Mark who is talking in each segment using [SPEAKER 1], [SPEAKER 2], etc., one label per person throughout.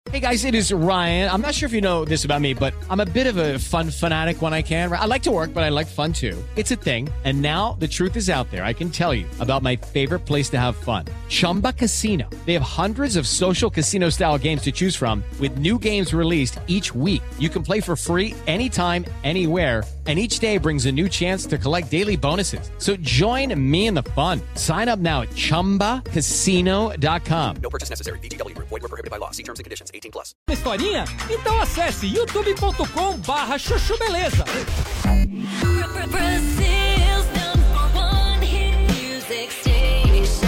[SPEAKER 1] Hey guys, it is Ryan. I'm not sure if you know this about me, but I'm a bit of a fun fanatic when I can. I like to work, but I like fun too. It's a thing. And now the truth is out there. I can tell you about my favorite place to have fun. Chumba Casino. They have hundreds of social casino style games to choose from with new games released each week. You can play for free anytime, anywhere. And each day brings a new chance to collect daily bonuses. So join me in the fun. Sign up now at ChumbaCasino.com.
[SPEAKER 2] No purchase necessary. VGW. Void where prohibited by law. See terms and conditions. 18+.
[SPEAKER 3] Historinha? Então acesse youtube.com/Chuchu Beleza.
[SPEAKER 4] Brazil's #1 hit music station.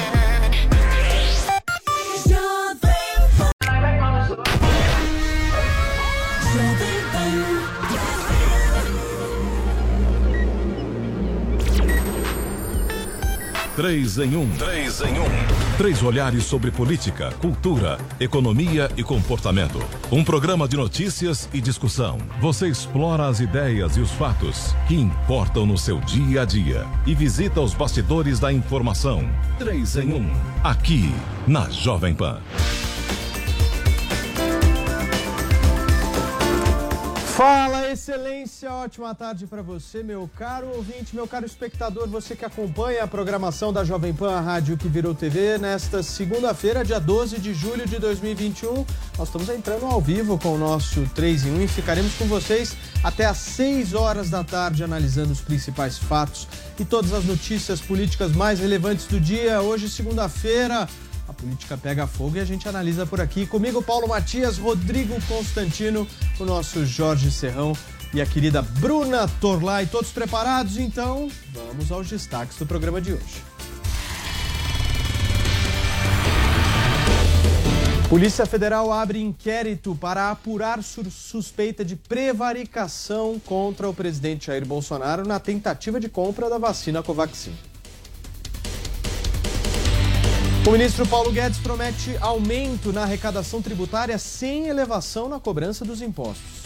[SPEAKER 5] Três em um. 3 olhares sobre política, cultura, economia e comportamento. Um programa de notícias e discussão. Você explora as ideias e os fatos que importam no seu dia a dia e visita os bastidores da informação. 3 em 1. Aqui na Jovem Pan.
[SPEAKER 6] Fala, excelência, ótima tarde para você, meu caro ouvinte, meu caro espectador, você que acompanha a programação da Jovem Pan, a rádio que virou TV, nesta segunda-feira, dia 12 de julho de 2021, nós estamos entrando ao vivo com o nosso 3 em 1 e ficaremos com vocês até às 6 horas da tarde, analisando os principais fatos e todas as notícias políticas mais relevantes do dia. Hoje, segunda-feira, a política pega fogo e a gente analisa por aqui. Comigo, Paulo Matias, Rodrigo Constantino, o nosso Jorge Serrão e a querida Bruna Torlai. Todos preparados? Então, vamos aos destaques do programa de hoje. Polícia Federal abre inquérito para apurar suspeita de prevaricação contra o presidente Jair Bolsonaro na tentativa de compra da vacina Covaxin. O ministro Paulo Guedes promete aumento na arrecadação tributária sem elevação na cobrança dos impostos.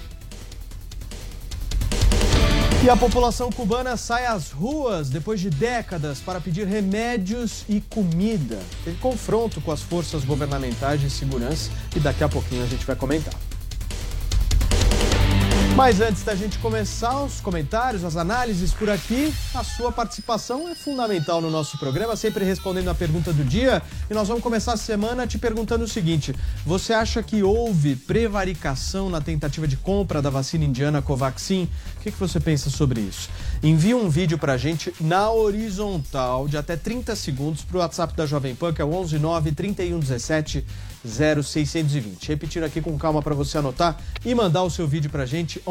[SPEAKER 6] E a população cubana sai às ruas depois de décadas para pedir remédios e comida. Teve confronto com as forças governamentais de segurança e daqui a pouquinho a gente vai comentar. Mas antes da gente começar os comentários, as análises por aqui, a sua participação é fundamental no nosso programa, sempre respondendo a pergunta do dia. E nós vamos começar a semana te perguntando o seguinte: você acha que houve prevaricação na tentativa de compra da vacina indiana Covaxin? O que você pensa sobre isso? Envie um vídeo pra gente na horizontal de até 30 segundos pro WhatsApp da Jovem Pan, que é o 119-3117-0620. Repetindo aqui com calma para você anotar e mandar o seu vídeo pra gente,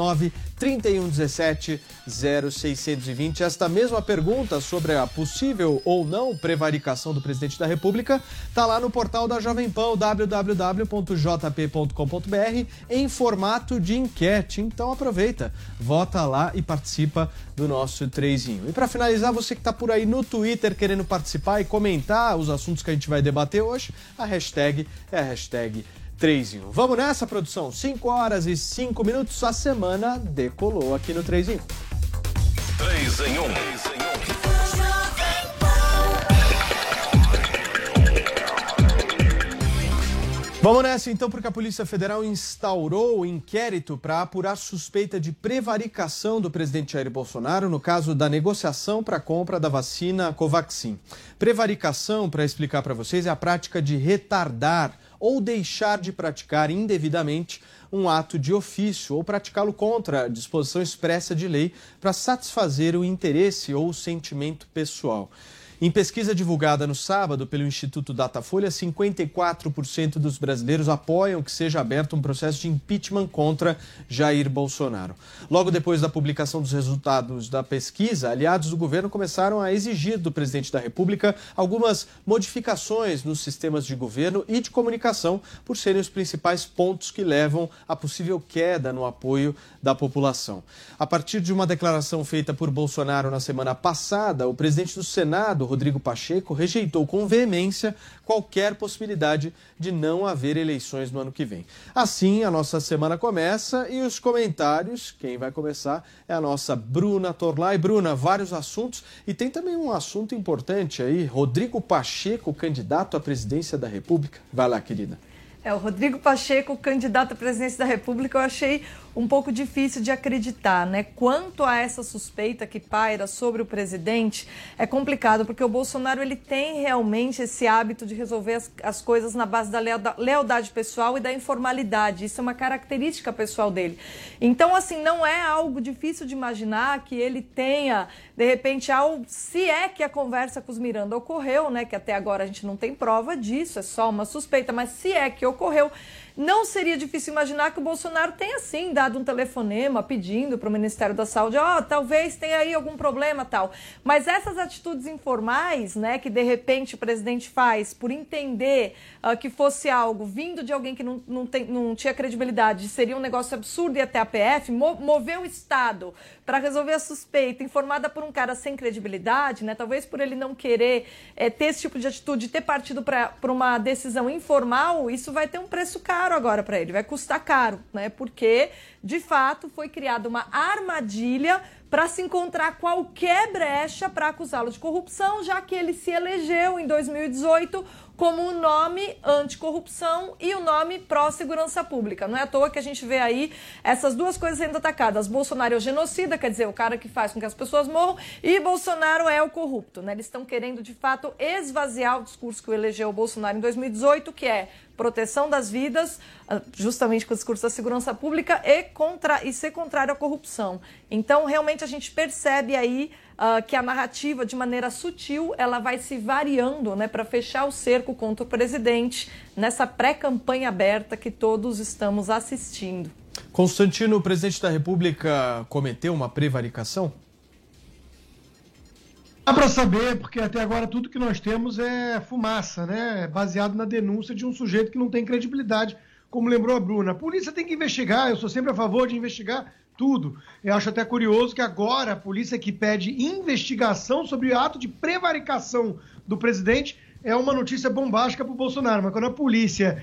[SPEAKER 6] 119-3117-0620. Esta mesma pergunta sobre a possível ou não prevaricação do presidente da República tá lá no portal da Jovem Pan, www.jp.com.br, em formato de enquete. Então aproveita, vota lá e participa do nosso 3 em 1. E para finalizar, você que está por aí no Twitter querendo participar e comentar os assuntos que a gente vai debater hoje, a hashtag é a hashtag 3 em 1. Vamos nessa, produção? 5 horas e 5 minutos, a semana decolou aqui no 3 em 1.
[SPEAKER 5] 3 em 1.
[SPEAKER 6] Vamos nessa então, porque a Polícia Federal instaurou o inquérito para apurar suspeita de prevaricação do presidente Jair Bolsonaro no caso da negociação para a compra da vacina Covaxin. Prevaricação, para explicar para vocês, é a prática de retardar ou deixar de praticar indevidamente um ato de ofício ou praticá-lo contra a disposição expressa de lei para satisfazer o interesse ou o sentimento pessoal. Em pesquisa divulgada no sábado pelo Instituto Datafolha, 54% dos brasileiros apoiam que seja aberto um processo de impeachment contra Jair Bolsonaro. Logo depois da publicação dos resultados da pesquisa, aliados do governo começaram a exigir do presidente da República algumas modificações nos sistemas de governo e de comunicação, por serem os principais pontos que levam à possível queda no apoio da população. A partir de uma declaração feita por Bolsonaro na semana passada, o presidente do Senado, Rodrigo Pacheco, rejeitou com veemência qualquer possibilidade de não haver eleições no ano que vem. Assim, a nossa semana começa e os comentários, quem vai começar é a nossa Bruna Torlai. Bruna, vários assuntos e tem também um assunto importante aí, Rodrigo Pacheco, candidato à presidência da República. Vai lá, querida.
[SPEAKER 7] O Rodrigo Pacheco, candidato à presidência da República, eu achei um pouco difícil de acreditar, né? Quanto a essa suspeita que paira sobre o presidente, é complicado, porque o Bolsonaro ele tem realmente esse hábito de resolver as coisas na base da lealdade pessoal e da informalidade. Isso é uma característica pessoal dele. Então, assim, não é algo difícil de imaginar que ele tenha, de repente, se é que a conversa com os Miranda ocorreu, né? Que até agora a gente não tem prova disso, é só uma suspeita, mas se é que ocorreu, não seria difícil imaginar que o Bolsonaro tenha, sim, dado um telefonema pedindo para o Ministério da Saúde, talvez tenha aí algum problema, tal. Mas essas atitudes informais, né, que de repente o presidente faz por entender que fosse algo vindo de alguém que não tinha credibilidade, seria um negócio absurdo e até a PF, mover o Estado para resolver a suspeita informada por um cara sem credibilidade, né, talvez por ele não querer ter esse tipo de atitude, ter partido para uma decisão informal, isso vai ter um preço caro agora para ele, vai custar caro, né? Porque, de fato, foi criada uma armadilha para se encontrar qualquer brecha para acusá-lo de corrupção, já que ele se elegeu em 2018 como o nome anticorrupção e o nome pró-segurança pública. Não é à toa que a gente vê aí essas duas coisas sendo atacadas. Bolsonaro é o genocida, quer dizer, o cara que faz com que as pessoas morram, e Bolsonaro é o corrupto, né? Eles estão querendo, de fato, esvaziar o discurso que o elegeu o Bolsonaro em 2018, que é proteção das vidas, justamente com o discurso da segurança pública, e ser contrário à corrupção. Então, realmente, a gente percebe aí que a narrativa, de maneira sutil, ela vai se variando, né, para fechar o cerco contra o presidente nessa pré-campanha aberta que todos estamos assistindo.
[SPEAKER 6] Constantino, o presidente da República cometeu uma prevaricação?
[SPEAKER 8] Dá para saber, porque até agora tudo que nós temos é fumaça, né? Baseado na denúncia de um sujeito que não tem credibilidade, como lembrou a Bruna. A polícia tem que investigar, eu sou sempre a favor de investigar tudo. Eu acho até curioso que agora a polícia que pede investigação sobre o ato de prevaricação do presidente é uma notícia bombástica para o Bolsonaro, mas quando a polícia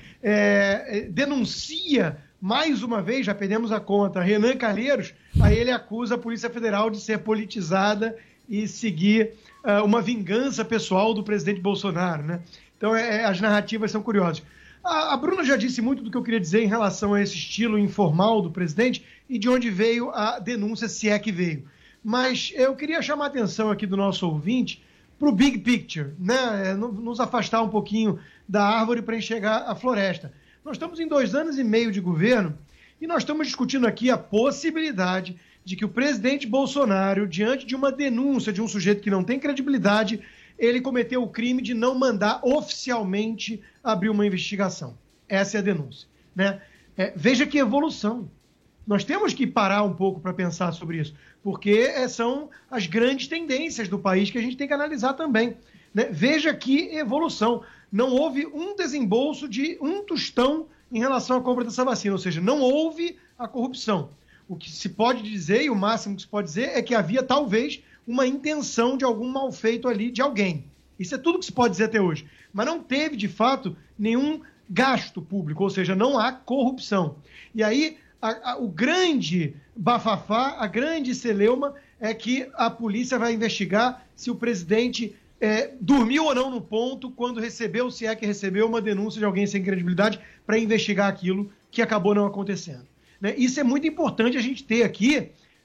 [SPEAKER 8] denuncia mais uma vez, já perdemos a conta, Renan Calheiros, aí ele acusa a Polícia Federal de ser politizada e seguir uma vingança pessoal do presidente Bolsonaro, né? Então as narrativas são curiosas. A Bruna já disse muito do que eu queria dizer em relação a esse estilo informal do presidente e de onde veio a denúncia, se é que veio. Mas eu queria chamar a atenção aqui do nosso ouvinte para o big picture, né? Nos afastar um pouquinho da árvore para enxergar a floresta. Nós estamos em 2 anos e meio de governo e nós estamos discutindo aqui a possibilidade de que o presidente Bolsonaro, diante de uma denúncia de um sujeito que não tem credibilidade, ele cometeu o crime de não mandar oficialmente abrir uma investigação. Essa é a denúncia, né? Veja que evolução. Nós temos que parar um pouco para pensar sobre isso, porque são as grandes tendências do país que a gente tem que analisar também, né? Veja que evolução. Não houve um desembolso de um tostão em relação à compra dessa vacina, ou seja, não houve a corrupção. O que se pode dizer, e o máximo que se pode dizer, é que havia talvez uma intenção de algum mal feito ali de alguém. Isso é tudo que se pode dizer até hoje. Mas não teve, de fato, nenhum gasto público, ou seja, não há corrupção. E aí, o grande bafafá, a grande celeuma é que a polícia vai investigar se o presidente dormiu ou não no ponto quando recebeu, se é que recebeu, uma denúncia de alguém sem credibilidade para investigar aquilo que acabou não acontecendo. Né? Isso é muito importante a gente ter aqui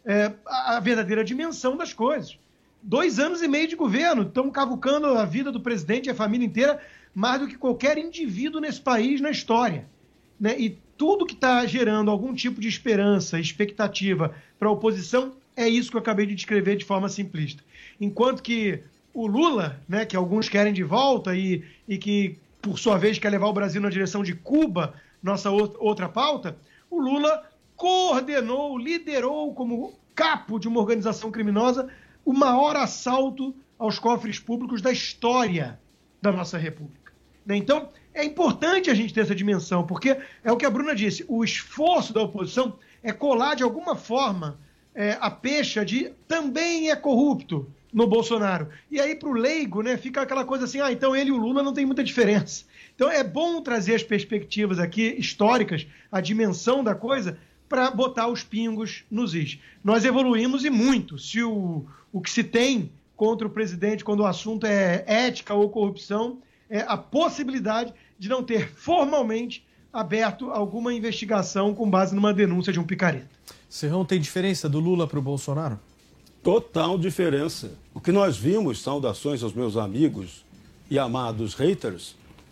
[SPEAKER 8] a verdadeira dimensão das coisas. 2 anos e meio de governo, estão cavucando a vida do presidente e a família inteira mais do que qualquer indivíduo nesse país na história. Né? E tudo que está gerando algum tipo de esperança, expectativa para a oposição, é isso que eu acabei de descrever de forma simplista. Enquanto que o Lula, né, que alguns querem de volta e que, por sua vez, quer levar o Brasil na direção de Cuba, nossa outra pauta, o Lula coordenou, liderou como capo de uma organização criminosa o maior assalto aos cofres públicos da história da nossa República. Então, é importante a gente ter essa dimensão, porque é o que a Bruna disse, o esforço da oposição é colar de alguma forma a pecha de também é corrupto no Bolsonaro. E aí, para o leigo, né, fica aquela coisa assim, então ele e o Lula não tem muita diferença. Então, é bom trazer as perspectivas aqui históricas, a dimensão da coisa, para botar os pingos nos is. Nós evoluímos e muito. Se o que se tem contra o presidente quando o assunto é ética ou corrupção, é a possibilidade de não ter formalmente aberto alguma investigação com base numa denúncia de um picareta.
[SPEAKER 6] Serrão, tem diferença do Lula para o Bolsonaro?
[SPEAKER 9] Total diferença. O que nós vimos, saudações aos meus amigos e amados haters,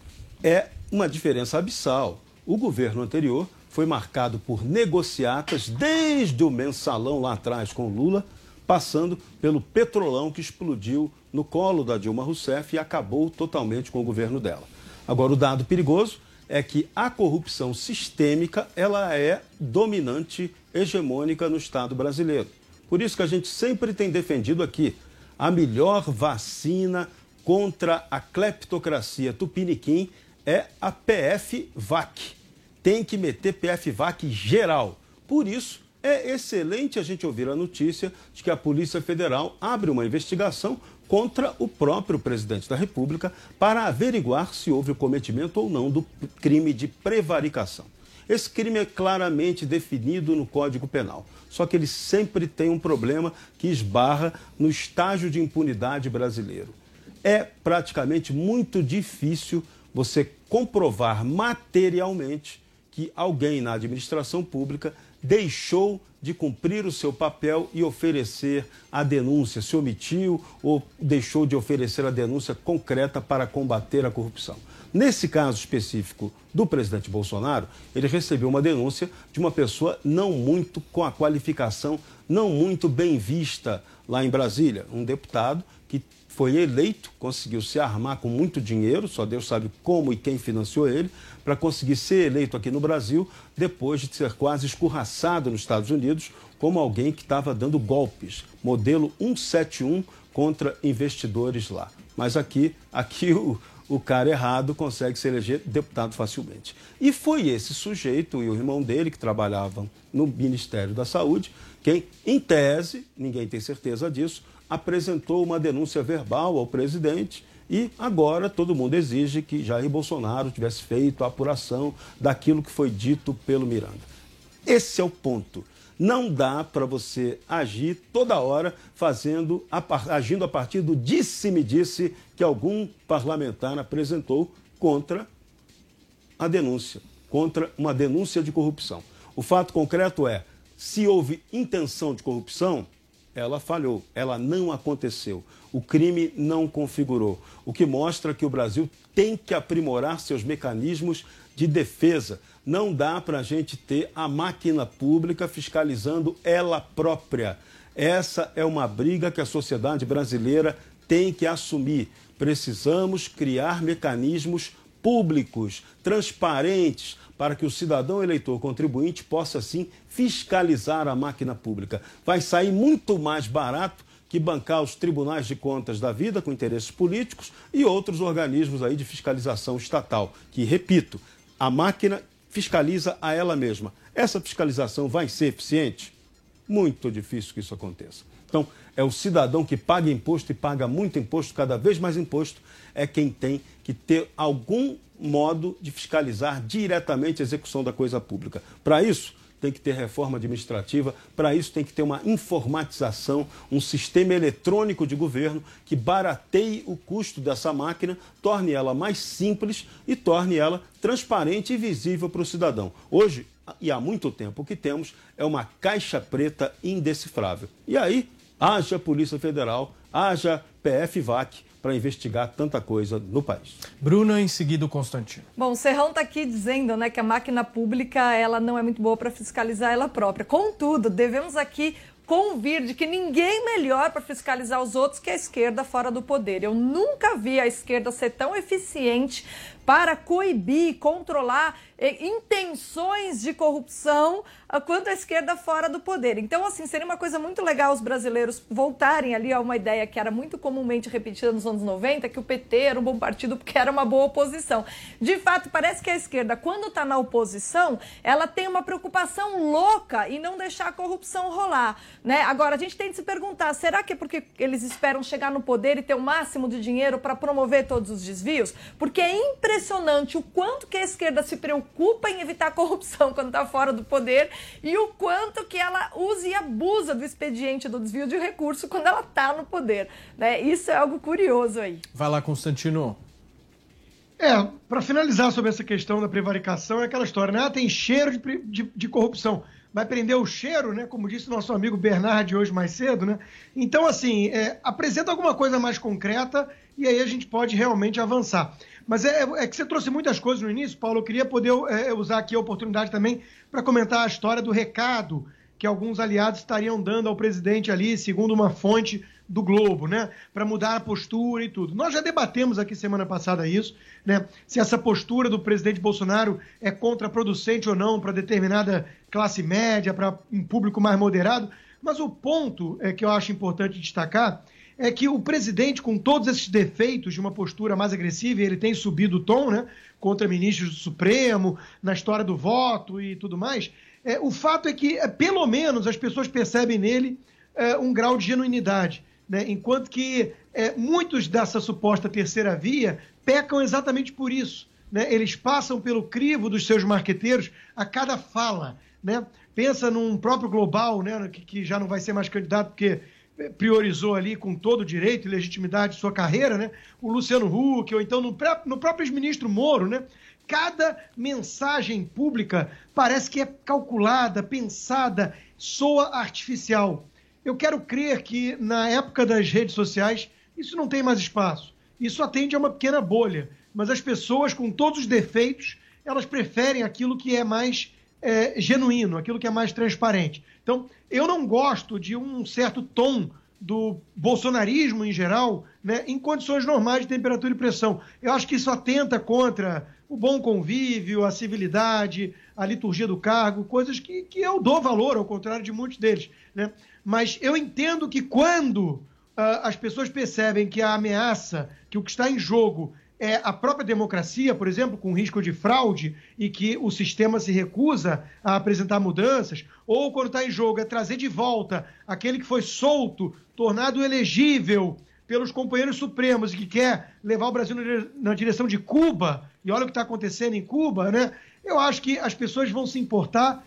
[SPEAKER 9] é uma diferença abissal. O governo anterior foi marcado por negociatas desde o mensalão lá atrás com Lula, passando pelo petrolão que explodiu no colo da Dilma Rousseff e acabou totalmente com o governo dela. Agora, o dado perigoso é que a corrupção sistêmica ela é dominante, hegemônica no Estado brasileiro. Por isso que a gente sempre tem defendido aqui a melhor vacina contra a cleptocracia tupiniquim é a PF-VAC. Tem que meter PF-VAC geral. Por isso, é excelente a gente ouvir a notícia de que a Polícia Federal abre uma investigação contra o próprio presidente da República para averiguar se houve o cometimento ou não do crime de prevaricação. Esse crime é claramente definido no Código Penal, só que ele sempre tem um problema que esbarra no estágio de impunidade brasileiro. É praticamente muito difícil você comprovar materialmente que alguém na administração pública deixou de cumprir o seu papel e oferecer a denúncia, se omitiu ou deixou de oferecer a denúncia concreta para combater a corrupção. Nesse caso específico do presidente Bolsonaro, ele recebeu uma denúncia de uma pessoa não muito com a qualificação, não muito bem vista lá em Brasília, um deputado que foi eleito, conseguiu se armar com muito dinheiro, só Deus sabe como e quem financiou ele, para conseguir ser eleito aqui no Brasil, depois de ser quase escorraçado nos Estados Unidos como alguém que estava dando golpes, modelo 171 contra investidores lá. Mas aqui o cara errado consegue se eleger deputado facilmente. E foi esse sujeito e o irmão dele, que trabalhavam no Ministério da Saúde, quem, em tese, ninguém tem certeza disso, apresentou uma denúncia verbal ao presidente e agora todo mundo exige que Jair Bolsonaro tivesse feito a apuração daquilo que foi dito pelo Miranda. Esse é o ponto. Não dá para você agir toda hora agindo a partir do disse-me-disse que algum parlamentar apresentou contra a denúncia, contra uma denúncia de corrupção. O fato concreto é, se houve intenção de corrupção, ela falhou, ela não aconteceu. O crime não configurou, o que mostra que o Brasil tem que aprimorar seus mecanismos de defesa. Não dá para a gente ter a máquina pública fiscalizando ela própria. Essa é uma briga que a sociedade brasileira tem que assumir. Precisamos criar mecanismos públicos, transparentes, para que o cidadão eleitor contribuinte possa, sim, fiscalizar a máquina pública. Vai sair muito mais barato que bancar os tribunais de contas da vida com interesses políticos e outros organismos aí de fiscalização estatal, que, repito, a máquina fiscaliza a ela mesma. Essa fiscalização vai ser eficiente? Muito difícil que isso aconteça. Então, é o cidadão que paga imposto e paga muito imposto, cada vez mais imposto, é quem tem que ter algum modo de fiscalizar diretamente a execução da coisa pública. Para isso, tem que ter reforma administrativa, para isso tem que ter uma informatização, um sistema eletrônico de governo que barateie o custo dessa máquina, torne ela mais simples e torne ela transparente e visível para o cidadão. Hoje, e há muito tempo, o que temos é uma caixa preta indecifrável. E aí, haja Polícia Federal, haja PF-VAC para investigar tanta coisa no país.
[SPEAKER 6] Bruna, em seguida o Constantino.
[SPEAKER 7] Bom, o Serrão está aqui dizendo, né, que a máquina pública ela não é muito boa para fiscalizar ela própria. Contudo, devemos aqui convir de que ninguém melhor para fiscalizar os outros que a esquerda fora do poder. Eu nunca vi a esquerda ser tão eficiente para coibir, controlar intenções de corrupção quanto a esquerda fora do poder. Então, assim, seria uma coisa muito legal os brasileiros voltarem ali a uma ideia que era muito comumente repetida nos anos 90, que o PT era um bom partido porque era uma boa oposição. De fato, parece que a esquerda, quando está na oposição, ela tem uma preocupação louca em não deixar a corrupção rolar, né? Agora, a gente tem de se perguntar, será que é porque eles esperam chegar no poder e ter o máximo de dinheiro para promover todos os desvios? Porque é impressionante o quanto que a esquerda se preocupa em evitar a corrupção quando está fora do poder e o quanto que ela usa e abusa do expediente do desvio de recurso quando ela está no poder, né? Isso é algo curioso aí.
[SPEAKER 6] Vai lá, Constantino.
[SPEAKER 8] Para finalizar sobre essa questão da prevaricação, é aquela história, né? Tem cheiro de corrupção. Vai prender o cheiro, né? Como disse o nosso amigo Bernard hoje mais cedo, né? Então, assim, apresenta alguma coisa mais concreta e aí a gente pode realmente avançar. Mas é que você trouxe muitas coisas no início, Paulo. Eu queria poder usar aqui a oportunidade também para comentar a história do recado que alguns aliados estariam dando ao presidente ali, segundo uma fonte do Globo, né? Para mudar a postura e tudo. Nós já debatemos aqui semana passada isso, né? Se essa postura do presidente Bolsonaro é contraproducente ou não para determinada classe média, para um público mais moderado. Mas o ponto que eu acho importante destacar é que o presidente, com todos esses defeitos de uma postura mais agressiva, ele tem subido o tom, né? Contra ministros do Supremo, na história do voto e tudo mais. O fato é que, pelo menos, as pessoas percebem nele um grau de genuinidade, né? Enquanto que muitos dessa suposta terceira via pecam exatamente por isso, né? Eles passam pelo crivo dos seus marqueteiros a cada fala, né? Pensa num próprio Global, né? Que já não vai ser mais candidato porque priorizou ali com todo o direito e legitimidade sua carreira, né? O Luciano Huck, ou então no próprio ex-ministro Moro, né? Cada mensagem pública parece que é calculada, pensada, soa artificial. Eu quero crer que, na época das redes sociais, isso não tem mais espaço. Isso atende a uma pequena bolha. Mas as pessoas, com todos os defeitos, elas preferem aquilo que é mais genuíno, aquilo que é mais transparente. Então, eu não gosto de um certo tom do bolsonarismo em geral, né, em condições normais de temperatura e pressão. Eu acho que isso atenta contra o bom convívio, a civilidade, a liturgia do cargo, coisas que eu dou valor, ao contrário de muitos deles, né? Mas eu entendo que quando as pessoas percebem que a ameaça, que o que está em jogo é a própria democracia, por exemplo, com risco de fraude e que o sistema se recusa a apresentar mudanças, ou quando está em jogo é trazer de volta aquele que foi solto, tornado elegível pelos companheiros supremos e que quer levar o Brasil na direção de Cuba, e olha o que está acontecendo em Cuba, né? Eu acho que as pessoas vão se importar,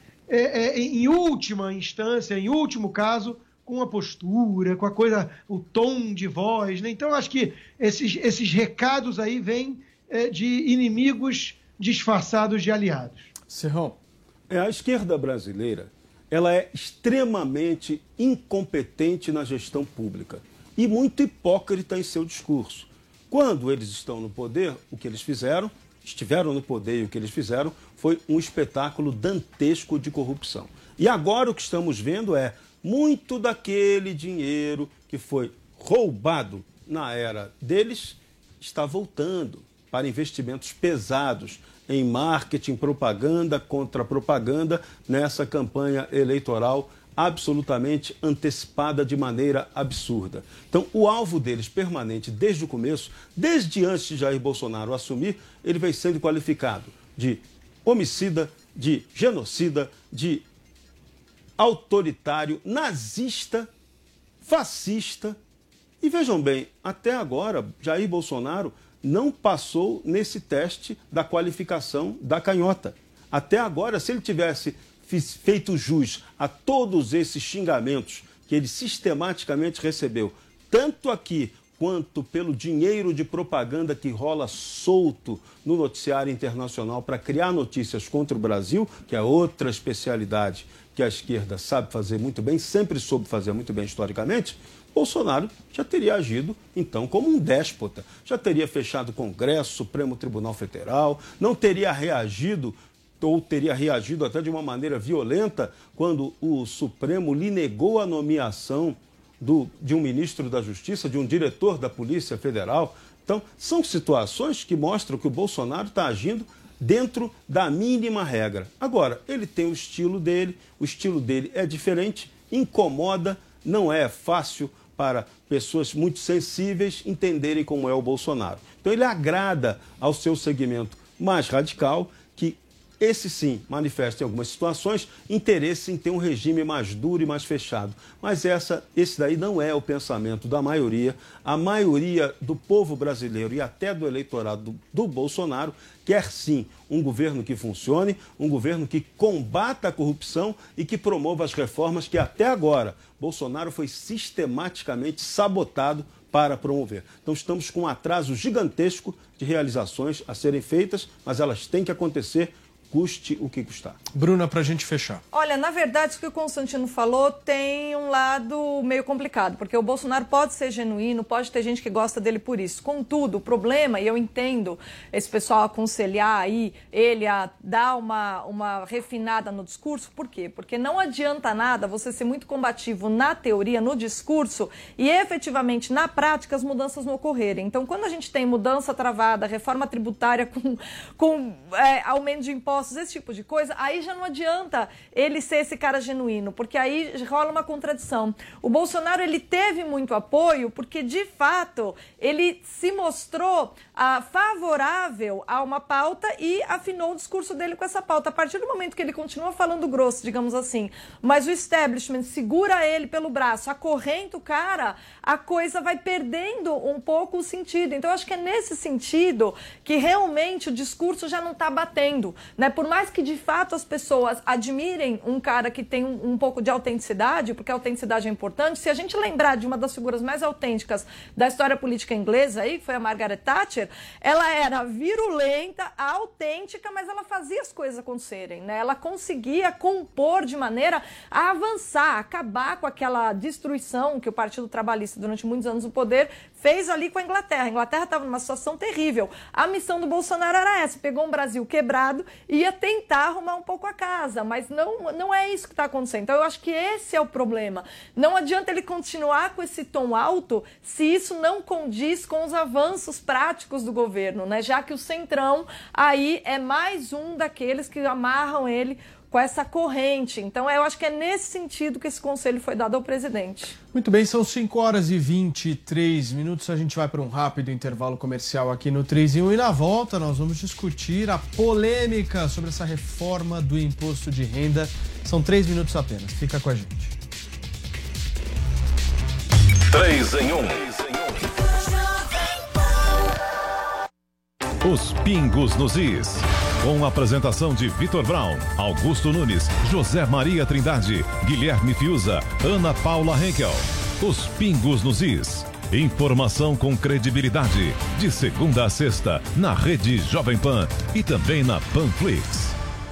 [SPEAKER 8] em última instância, em último caso, com a postura, com a coisa, o tom de voz, né? Então, eu acho que esses recados aí vêm de inimigos disfarçados de aliados.
[SPEAKER 6] Serrão.
[SPEAKER 9] A esquerda brasileira, ela é extremamente incompetente na gestão pública e muito hipócrita em seu discurso. Quando eles estão no poder, o que eles fizeram, estiveram no poder e o que eles fizeram foi um espetáculo dantesco de corrupção. E agora o que estamos vendo é muito daquele dinheiro que foi roubado na era deles está voltando para investimentos pesados em marketing, propaganda, contra-propaganda, nessa campanha eleitoral absolutamente antecipada de maneira absurda. Então, o alvo deles permanente desde o começo, desde antes de Jair Bolsonaro assumir, ele vem sendo qualificado de homicida, de genocida, de autoritário, nazista, fascista. E vejam bem, até agora, Jair Bolsonaro não passou nesse teste da qualificação da canhota. Até agora, se ele tivesse feito jus a todos esses xingamentos que ele sistematicamente recebeu, tanto aqui quanto pelo dinheiro de propaganda que rola solto no noticiário internacional para criar notícias contra o Brasil, que é outra especialidade que a esquerda sabe fazer muito bem, sempre soube fazer muito bem historicamente, Bolsonaro já teria agido, então, como um déspota. Já teria fechado o Congresso, Supremo Tribunal Federal, não teria reagido, ou teria reagido até de uma maneira violenta, quando o Supremo lhe negou a nomeação de um ministro da Justiça, de um diretor da Polícia Federal. Então, são situações que mostram que o Bolsonaro está agindo dentro da mínima regra. Agora, ele tem o estilo dele é diferente, incomoda, não é fácil para pessoas muito sensíveis entenderem como é o Bolsonaro. Então, ele agrada ao seu segmento mais radical, que esse sim manifesta em algumas situações interesse em ter um regime mais duro e mais fechado. Mas esse daí não é o pensamento da maioria. A maioria do povo brasileiro e até do eleitorado do Bolsonaro quer sim um governo que funcione, um governo que combata a corrupção e que promova as reformas que até agora Bolsonaro foi sistematicamente sabotado para promover. Então estamos com um atraso gigantesco de realizações a serem feitas, mas elas têm que acontecer, custe o que custar.
[SPEAKER 6] Bruna, para a gente fechar.
[SPEAKER 7] Olha, na verdade, o que o Constantino falou tem um lado meio complicado, porque o Bolsonaro pode ser genuíno, pode ter gente que gosta dele por isso. Contudo, o problema, e eu entendo esse pessoal aconselhar aí ele a dar uma refinada no discurso, por quê? Porque não adianta nada você ser muito combativo na teoria, no discurso, e efetivamente, na prática, as mudanças não ocorrerem. Então, quando a gente tem mudança travada, reforma tributária com aumento de impostos, esse tipo de coisa, aí já não adianta ele ser esse cara genuíno, porque aí rola uma contradição. O Bolsonaro, ele teve muito apoio porque, de fato, ele se mostrou favorável a uma pauta e afinou o discurso dele com essa pauta. A partir do momento que ele continua falando grosso, digamos assim, mas o establishment segura ele pelo braço, acorrenta o cara, a coisa vai perdendo um pouco o sentido. Então, eu acho que é nesse sentido que realmente o discurso já não está batendo, né? Por mais que, de fato, as pessoas admirem um cara que tem um pouco de autenticidade, porque a autenticidade é importante, se a gente lembrar de uma das figuras mais autênticas da história política inglesa, aí, que foi a Margaret Thatcher, ela era virulenta, autêntica, mas ela fazia as coisas acontecerem, né? Ela conseguia compor de maneira a avançar, acabar com aquela destruição que o Partido Trabalhista, durante muitos anos no poder, fez ali com a Inglaterra. A Inglaterra estava numa situação terrível. A missão do Bolsonaro era essa, pegou um Brasil quebrado e ia tentar arrumar um pouco a casa, mas não é isso que está acontecendo. Então, eu acho que esse é o problema. Não adianta ele continuar com esse tom alto se isso não condiz com os avanços práticos do governo, né? Já que o Centrão aí é mais um daqueles que amarram ele com essa corrente. Então, eu acho que é nesse sentido que esse conselho foi dado ao presidente.
[SPEAKER 6] Muito bem, são 5h23. A gente vai para um rápido intervalo comercial aqui no 3 em 1 e na volta nós vamos discutir a polêmica sobre essa reforma do imposto de renda. São 3 minutos apenas. Fica com a gente.
[SPEAKER 5] 3 em 1. Os pingos nos is. Com a apresentação de Vitor Brown, Augusto Nunes, José Maria Trindade, Guilherme Fiuza, Ana Paula Henkel. Os pingos nos is. Informação com credibilidade. De segunda a sexta, na rede Jovem Pan e também na Panflix.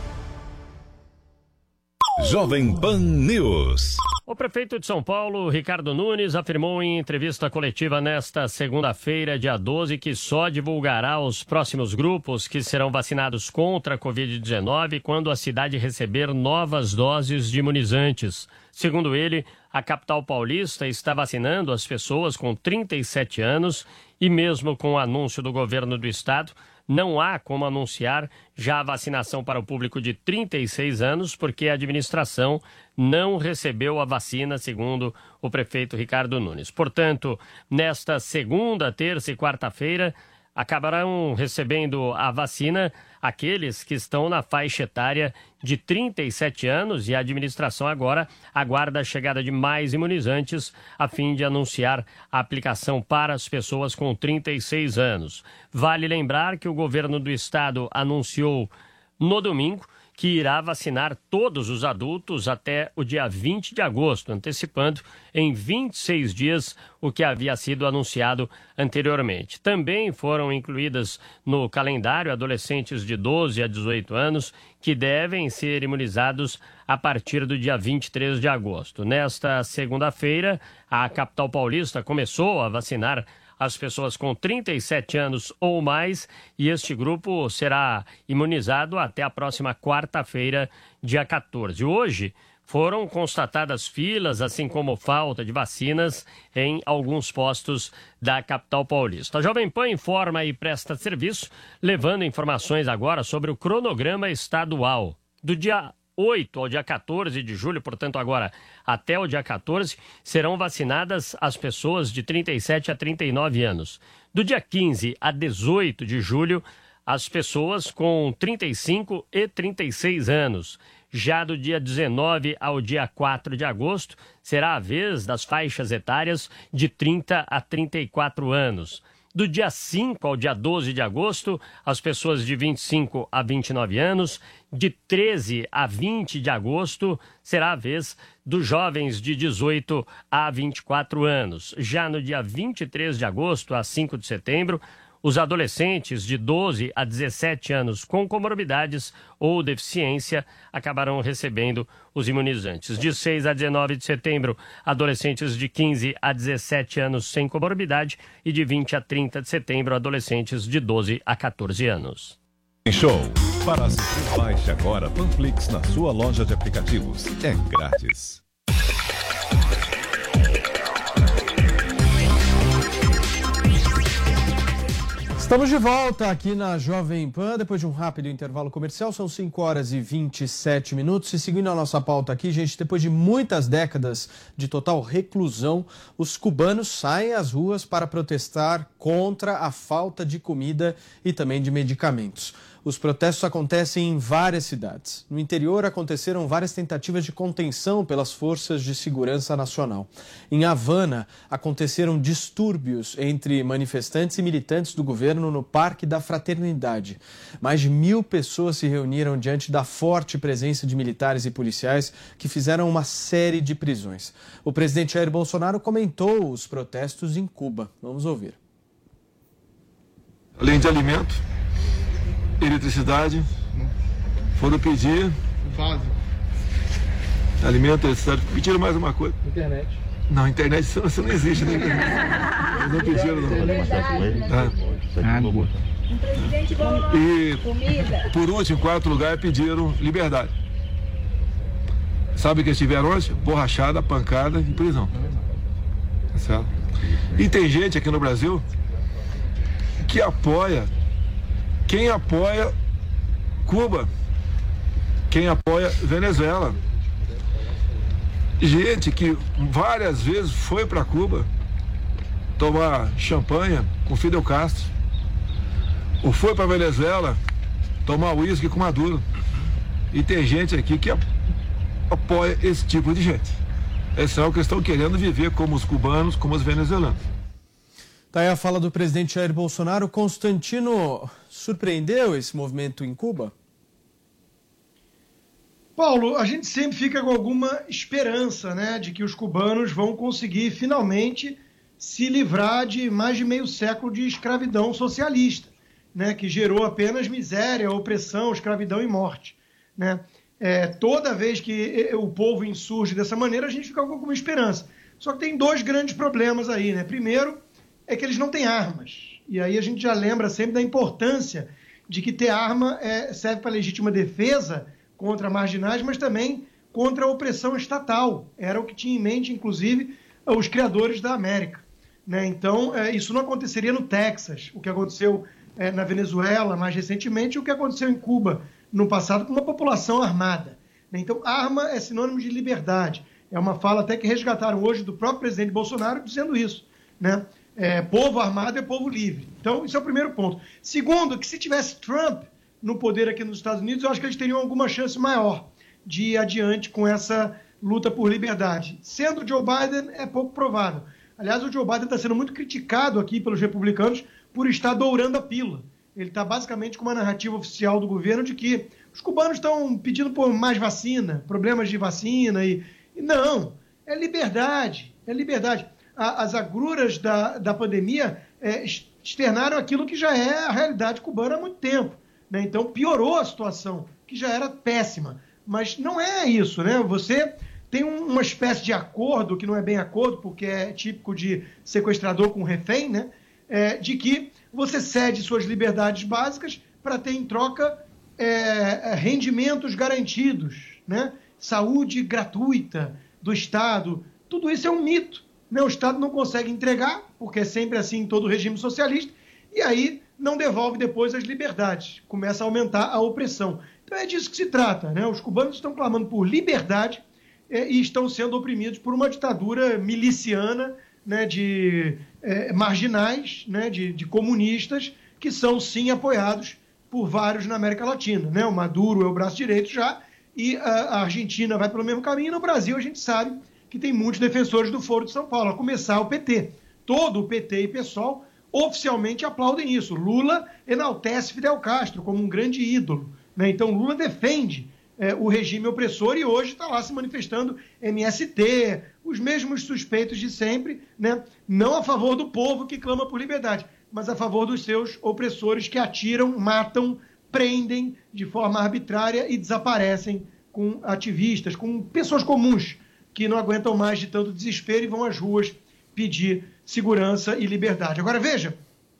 [SPEAKER 5] Jovem Pan News.
[SPEAKER 10] O prefeito de São Paulo, Ricardo Nunes, afirmou em entrevista coletiva nesta segunda-feira, dia 12, que só divulgará os próximos grupos que serão vacinados contra a Covid-19 quando a cidade receber novas doses de imunizantes. Segundo ele, a capital paulista está vacinando as pessoas com 37 anos e mesmo com o anúncio do governo do estado, não há como anunciar já a vacinação para o público de 36 anos, porque a administração não recebeu a vacina, segundo o prefeito Ricardo Nunes. Portanto, nesta segunda, terça e quarta-feira, acabarão recebendo a vacina aqueles que estão na faixa etária de 37 anos e a administração agora aguarda a chegada de mais imunizantes a fim de anunciar a aplicação para as pessoas com 36 anos. Vale lembrar que o governo do estado anunciou no domingo que irá vacinar todos os adultos até o dia 20 de agosto, antecipando em 26 dias o que havia sido anunciado anteriormente. Também foram incluídas no calendário adolescentes de 12 a 18 anos que devem ser imunizados a partir do dia 23 de agosto. Nesta segunda-feira, a capital paulista começou a vacinar as pessoas com 37 anos ou mais, e este grupo será imunizado até a próxima quarta-feira, dia 14. Hoje foram constatadas filas, assim como falta de vacinas em alguns postos da capital paulista. A Jovem Pan informa e presta serviço, levando informações agora sobre o cronograma estadual. Do dia 8 ao dia 14 de julho, portanto agora até o dia 14, serão vacinadas as pessoas de 37 a 39 anos. Do dia 15 a 18 de julho, as pessoas com 35 e 36 anos. Já do dia 19 ao dia 4 de agosto, será a vez das faixas etárias de 30 a 34 anos. Do dia 5 ao dia 12 de agosto, as pessoas de 25 a 29 anos. De 13 a 20 de agosto, será a vez dos jovens de 18 a 24 anos. Já no dia 23 de agosto a 5 de setembro, os adolescentes de 12 a 17 anos com comorbidades ou deficiência acabarão recebendo os imunizantes. De 6 a 19 de setembro, adolescentes de 15 a 17 anos sem comorbidade e de 20 a 30 de setembro, adolescentes de 12 a 14 anos.
[SPEAKER 5] Show. Para assistir, baixe agora Panflix na sua loja de aplicativos. É grátis.
[SPEAKER 6] Estamos de volta aqui na Jovem Pan, depois de um rápido intervalo comercial, são 5 horas e 27 minutos. E seguindo a nossa pauta aqui, gente, depois de muitas décadas de total reclusão, os cubanos saem às ruas para protestar contra a falta de comida e também de medicamentos. Os protestos acontecem em várias cidades. No interior, aconteceram várias tentativas de contenção pelas forças de segurança nacional. Em Havana, aconteceram distúrbios entre manifestantes e militantes do governo no Parque da Fraternidade. Mais de 1.000 pessoas se reuniram diante da forte presença de militares e policiais que fizeram uma série de prisões. O presidente Jair Bolsonaro comentou os protestos em Cuba. Vamos ouvir.
[SPEAKER 11] Além de alimento, eletricidade, foram pedir alimento, eletricidade, pediram mais uma coisa. Internet. Não, internet isso não existe, né? Eles não pediram, não. E, por último, em quarto lugar, pediram liberdade. Sabe o que eles tiveram hoje? Borrachada, pancada e prisão. Certo? E tem gente aqui no Brasil que apoia. Quem apoia Cuba? Quem apoia Venezuela? Gente que várias vezes foi para Cuba tomar champanhe com Fidel Castro, ou foi para Venezuela tomar uísque com Maduro. E tem gente aqui que apoia esse tipo de gente. Esse é o que estão querendo viver como os cubanos, como os venezuelanos.
[SPEAKER 6] Tá aí a fala do presidente Jair Bolsonaro. Constantino, surpreendeu esse movimento em Cuba?
[SPEAKER 8] Paulo, a gente sempre fica com alguma esperança, né, de que os cubanos vão conseguir finalmente se livrar de mais de meio século de escravidão socialista, né, que gerou apenas miséria, opressão, escravidão e morte, né? Toda vez que o povo insurge dessa maneira, a gente fica com alguma esperança. Só que tem dois grandes problemas aí, né? Primeiro, é que eles não têm armas. E aí a gente já lembra sempre da importância de que ter arma serve para legítima defesa contra marginais, mas também contra a opressão estatal. Era o que tinha em mente, inclusive, os criadores da América, né? Então, isso não aconteceria no Texas, o que aconteceu na Venezuela mais recentemente, o que aconteceu em Cuba no passado com uma população armada, né? Então, arma é sinônimo de liberdade. É uma fala até que resgataram hoje do próprio presidente Bolsonaro dizendo isso, né? Povo armado é povo livre. Então, isso é o primeiro ponto. Segundo, que se tivesse Trump no poder aqui nos Estados Unidos, eu acho que eles teriam alguma chance maior de ir adiante com essa luta por liberdade. Sendo o Joe Biden, é pouco provável. Aliás, o Joe Biden está sendo muito criticado aqui pelos republicanos por estar dourando a pílula. Ele está basicamente com uma narrativa oficial do governo de que os cubanos estão pedindo por mais vacina, problemas de vacina e não, é liberdade, é liberdade. As agruras da pandemia externaram aquilo que já é a realidade cubana há muito tempo, né? Então piorou a situação, que já era péssima. Mas não é isso, né? Você tem uma espécie de acordo, que não é bem acordo, porque é típico de sequestrador com refém, né? De que você cede suas liberdades básicas para ter em troca rendimentos garantidos, né? Saúde gratuita do Estado. Tudo isso é um mito, né? O Estado não consegue entregar, porque é sempre assim em todo regime socialista, e aí não devolve depois as liberdades, começa a aumentar a opressão. Então é disso que se trata, né? Os cubanos estão clamando por liberdade e estão sendo oprimidos por uma ditadura miliciana, né, de marginais, né, de comunistas, que são sim apoiados por vários na América Latina, né? O Maduro é o braço direito já, e a Argentina vai pelo mesmo caminho, e no Brasil a gente sabe que tem muitos defensores do Foro de São Paulo, a começar o PT. Todo o PT e PSOL oficialmente aplaudem isso. Lula enaltece Fidel Castro como um grande ídolo, né? Então Lula defende o regime opressor e hoje está lá se manifestando MST, os mesmos suspeitos de sempre, né? Não a favor do povo que clama por liberdade, mas a favor dos seus opressores que atiram, matam, prendem de forma arbitrária e desaparecem com ativistas, com pessoas comuns que não aguentam mais de tanto desespero e vão às ruas pedir segurança e liberdade. Agora, veja,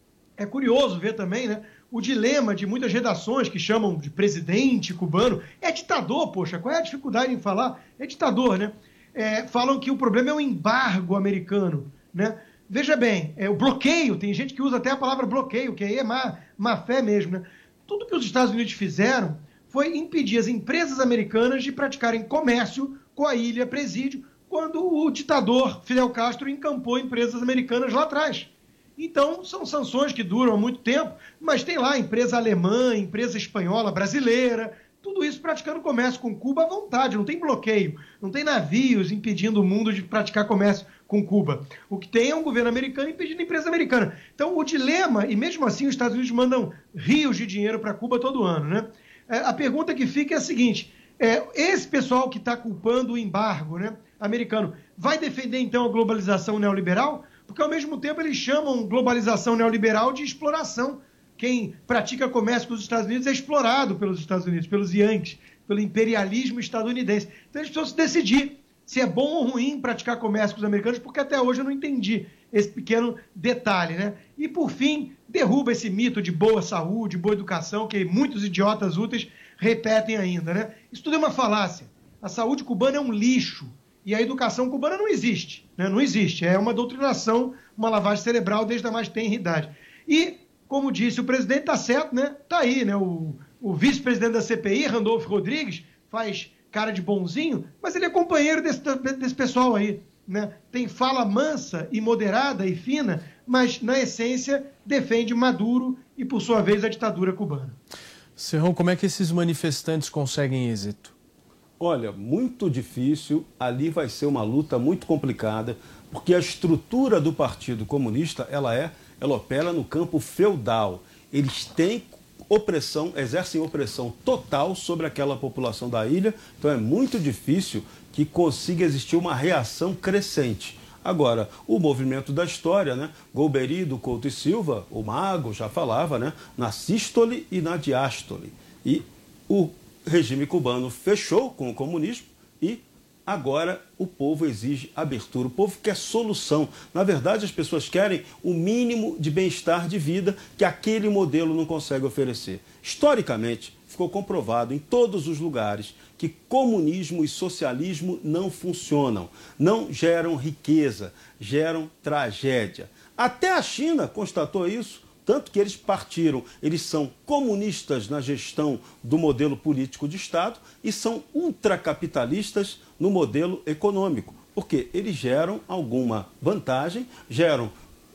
[SPEAKER 8] é curioso ver também, né, o dilema de muitas redações que chamam de presidente cubano. É ditador, poxa, qual é a dificuldade em falar? É ditador, né? Falam que o problema é o embargo americano, né? Veja bem, o bloqueio, tem gente que usa até a palavra bloqueio, que aí é má fé mesmo, né? Tudo que os Estados Unidos fizeram foi impedir as empresas americanas de praticarem comércio com a Ilha Presídio, quando o ditador Fidel Castro encampou empresas americanas lá atrás. Então, são sanções que duram há muito tempo, mas tem lá empresa alemã, empresa espanhola, brasileira, tudo isso praticando comércio com Cuba à vontade, não tem bloqueio, não tem navios impedindo o mundo de praticar comércio com Cuba. O que tem é um governo americano impedindo a empresa americana. Então, o dilema, e mesmo assim os Estados Unidos mandam rios de dinheiro para Cuba todo ano, né? A pergunta que fica é a seguinte, esse pessoal que está culpando o embargo, né, americano, vai defender então a globalização neoliberal? Porque ao mesmo tempo eles chamam globalização neoliberal de exploração. Quem pratica comércio com os Estados Unidos é explorado pelos Estados Unidos, pelos Yankees, pelo imperialismo estadunidense. Então eles precisam se decidir se é bom ou ruim praticar comércio com os americanos, porque até hoje eu não entendi esse pequeno detalhe, né? E por fim, derruba esse mito de boa saúde, boa educação, que muitos idiotas úteis repetem ainda, né? Isso tudo é uma falácia. A saúde cubana é um lixo. E a educação cubana não existe, né? Não existe. É uma doutrinação, uma lavagem cerebral desde a mais tenra idade. E, como disse o presidente, está certo, né? Está aí, né? O vice-presidente da CPI, Randolfo Rodrigues, faz cara de bonzinho, mas ele é companheiro desse pessoal aí, né? Tem fala mansa e moderada e fina, mas, na essência, defende Maduro e, por sua vez, a ditadura cubana.
[SPEAKER 6] Serrão, como é que esses manifestantes conseguem êxito?
[SPEAKER 9] Olha, muito difícil, ali vai ser uma luta muito complicada, porque a estrutura do Partido Comunista, ela opera no campo feudal. Eles têm opressão, exercem opressão total sobre aquela população da ilha, então é muito difícil que consiga existir uma reação crescente. Agora, o movimento da história, né? Golbery do Couto e Silva, o mago, já falava, né? Na sístole e na diástole. E o regime cubano fechou com o comunismo e agora o povo exige abertura. O povo quer solução. Na verdade, as pessoas querem o mínimo de bem-estar de vida que aquele modelo não consegue oferecer. Historicamente, ficou comprovado em todos os lugares que comunismo e socialismo não funcionam, não geram riqueza, geram tragédia. Até a China constatou isso. Tanto que eles partiram, eles são comunistas na gestão do modelo político de Estado e são ultracapitalistas no modelo econômico, porque eles geram alguma vantagem, geram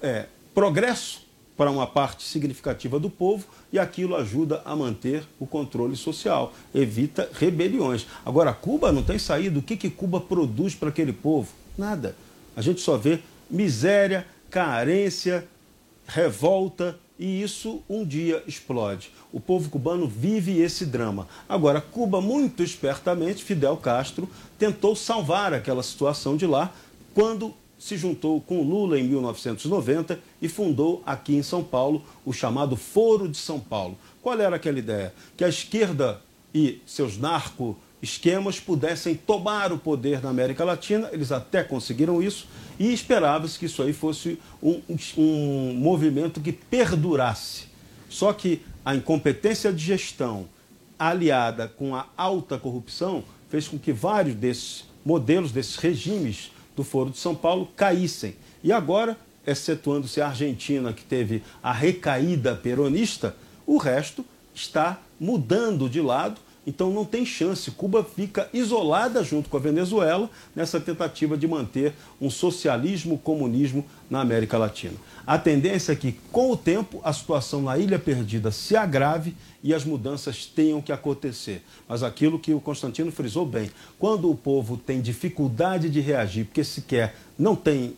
[SPEAKER 9] progresso para uma parte significativa do povo e aquilo ajuda a manter o controle social, evita rebeliões. Agora, Cuba não tem saída. O que Cuba produz para aquele povo? Nada. A gente só vê miséria, carência, revolta, e isso um dia explode. O povo cubano vive esse drama. Agora, Cuba, muito espertamente, Fidel Castro tentou salvar aquela situação de lá quando se juntou com Lula em 1990 e fundou aqui em São Paulo o chamado Foro de São Paulo. Qual era aquela ideia? Que a esquerda e seus narco-esquemas pudessem tomar o poder na América Latina, eles até conseguiram isso, e esperava-se que isso aí fosse um movimento que perdurasse. Só que a incompetência de gestão, aliada com a alta corrupção, fez com que vários desses modelos, desses regimes do Foro de São Paulo caíssem. E agora, excetuando-se a Argentina, que teve a recaída peronista, o resto está mudando de lado Então não tem chance. Cuba fica isolada junto com a Venezuela nessa tentativa de manter um socialismo-comunismo na América Latina. A tendência é que, com o tempo, a situação na Ilha Perdida se agrave e as mudanças tenham que acontecer. Mas aquilo que o Constantino frisou bem, quando o povo tem dificuldade de reagir, porque sequer não tem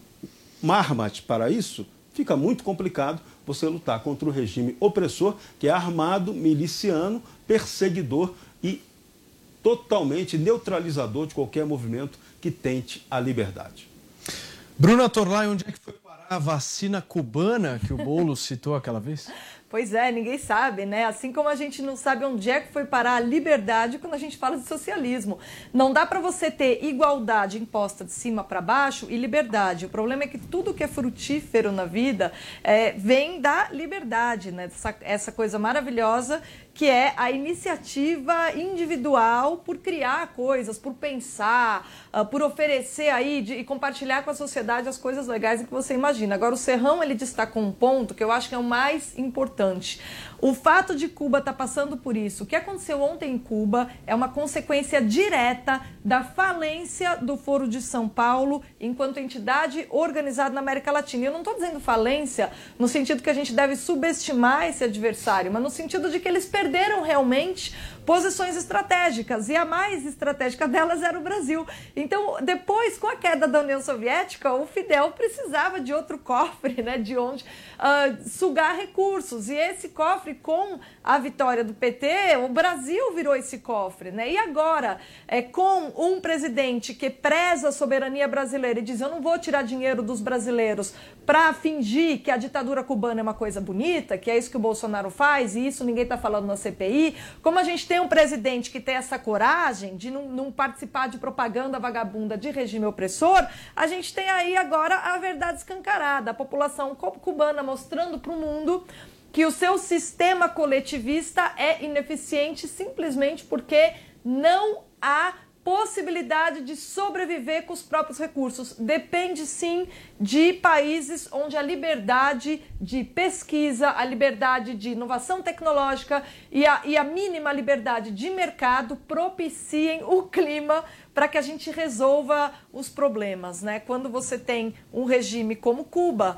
[SPEAKER 9] armas para isso, fica muito complicado você lutar contra o regime opressor, que é armado, miliciano, perseguidor e totalmente neutralizador de qualquer movimento que tente a liberdade.
[SPEAKER 6] Bruna Torlai, onde é que foi parar a vacina cubana que o Boulos citou aquela vez?
[SPEAKER 7] Pois é, ninguém sabe, né? Assim como a gente não sabe onde é que foi parar a liberdade quando a gente fala de socialismo. Não dá para você ter igualdade imposta de cima para baixo e liberdade. O problema é que tudo que é frutífero na vida vem da liberdade, né? Essa coisa maravilhosa que é a iniciativa individual por criar coisas, por pensar, por oferecer aí e compartilhar com a sociedade as coisas legais que você imagina. Agora, o Serrão, ele destacou um ponto que eu acho que é o mais importante. O fato de Cuba estar passando por isso, o que aconteceu ontem em Cuba é uma consequência direta da falência do Foro de São Paulo enquanto entidade organizada na América Latina. E eu não estou dizendo falência no sentido que a gente deve subestimar esse adversário, mas no sentido de que eles perderam realmente posições estratégicas, e a mais estratégica delas era o Brasil. Então, depois, com a queda da União Soviética, o Fidel precisava de outro cofre, né, de onde sugar recursos, e esse cofre, com a vitória do PT, o Brasil virou esse cofre, né? E agora, com um presidente que preza a soberania brasileira e diz: eu não vou tirar dinheiro dos brasileiros para fingir que a ditadura cubana é uma coisa bonita, que é isso que o Bolsonaro faz, e isso ninguém está falando na CPI, como a gente tem um presidente que tem essa coragem de não participar de propaganda vagabunda de regime opressor, a gente tem aí agora a verdade escancarada, a população cubana mostrando para o mundo que o seu sistema coletivista é ineficiente simplesmente porque não há possibilidade de sobreviver com os próprios recursos. Depende, sim, de países onde a liberdade de pesquisa, a liberdade de inovação tecnológica e a mínima liberdade de mercado propiciem o clima para que a gente resolva os problemas, né? Quando você tem um regime como Cuba,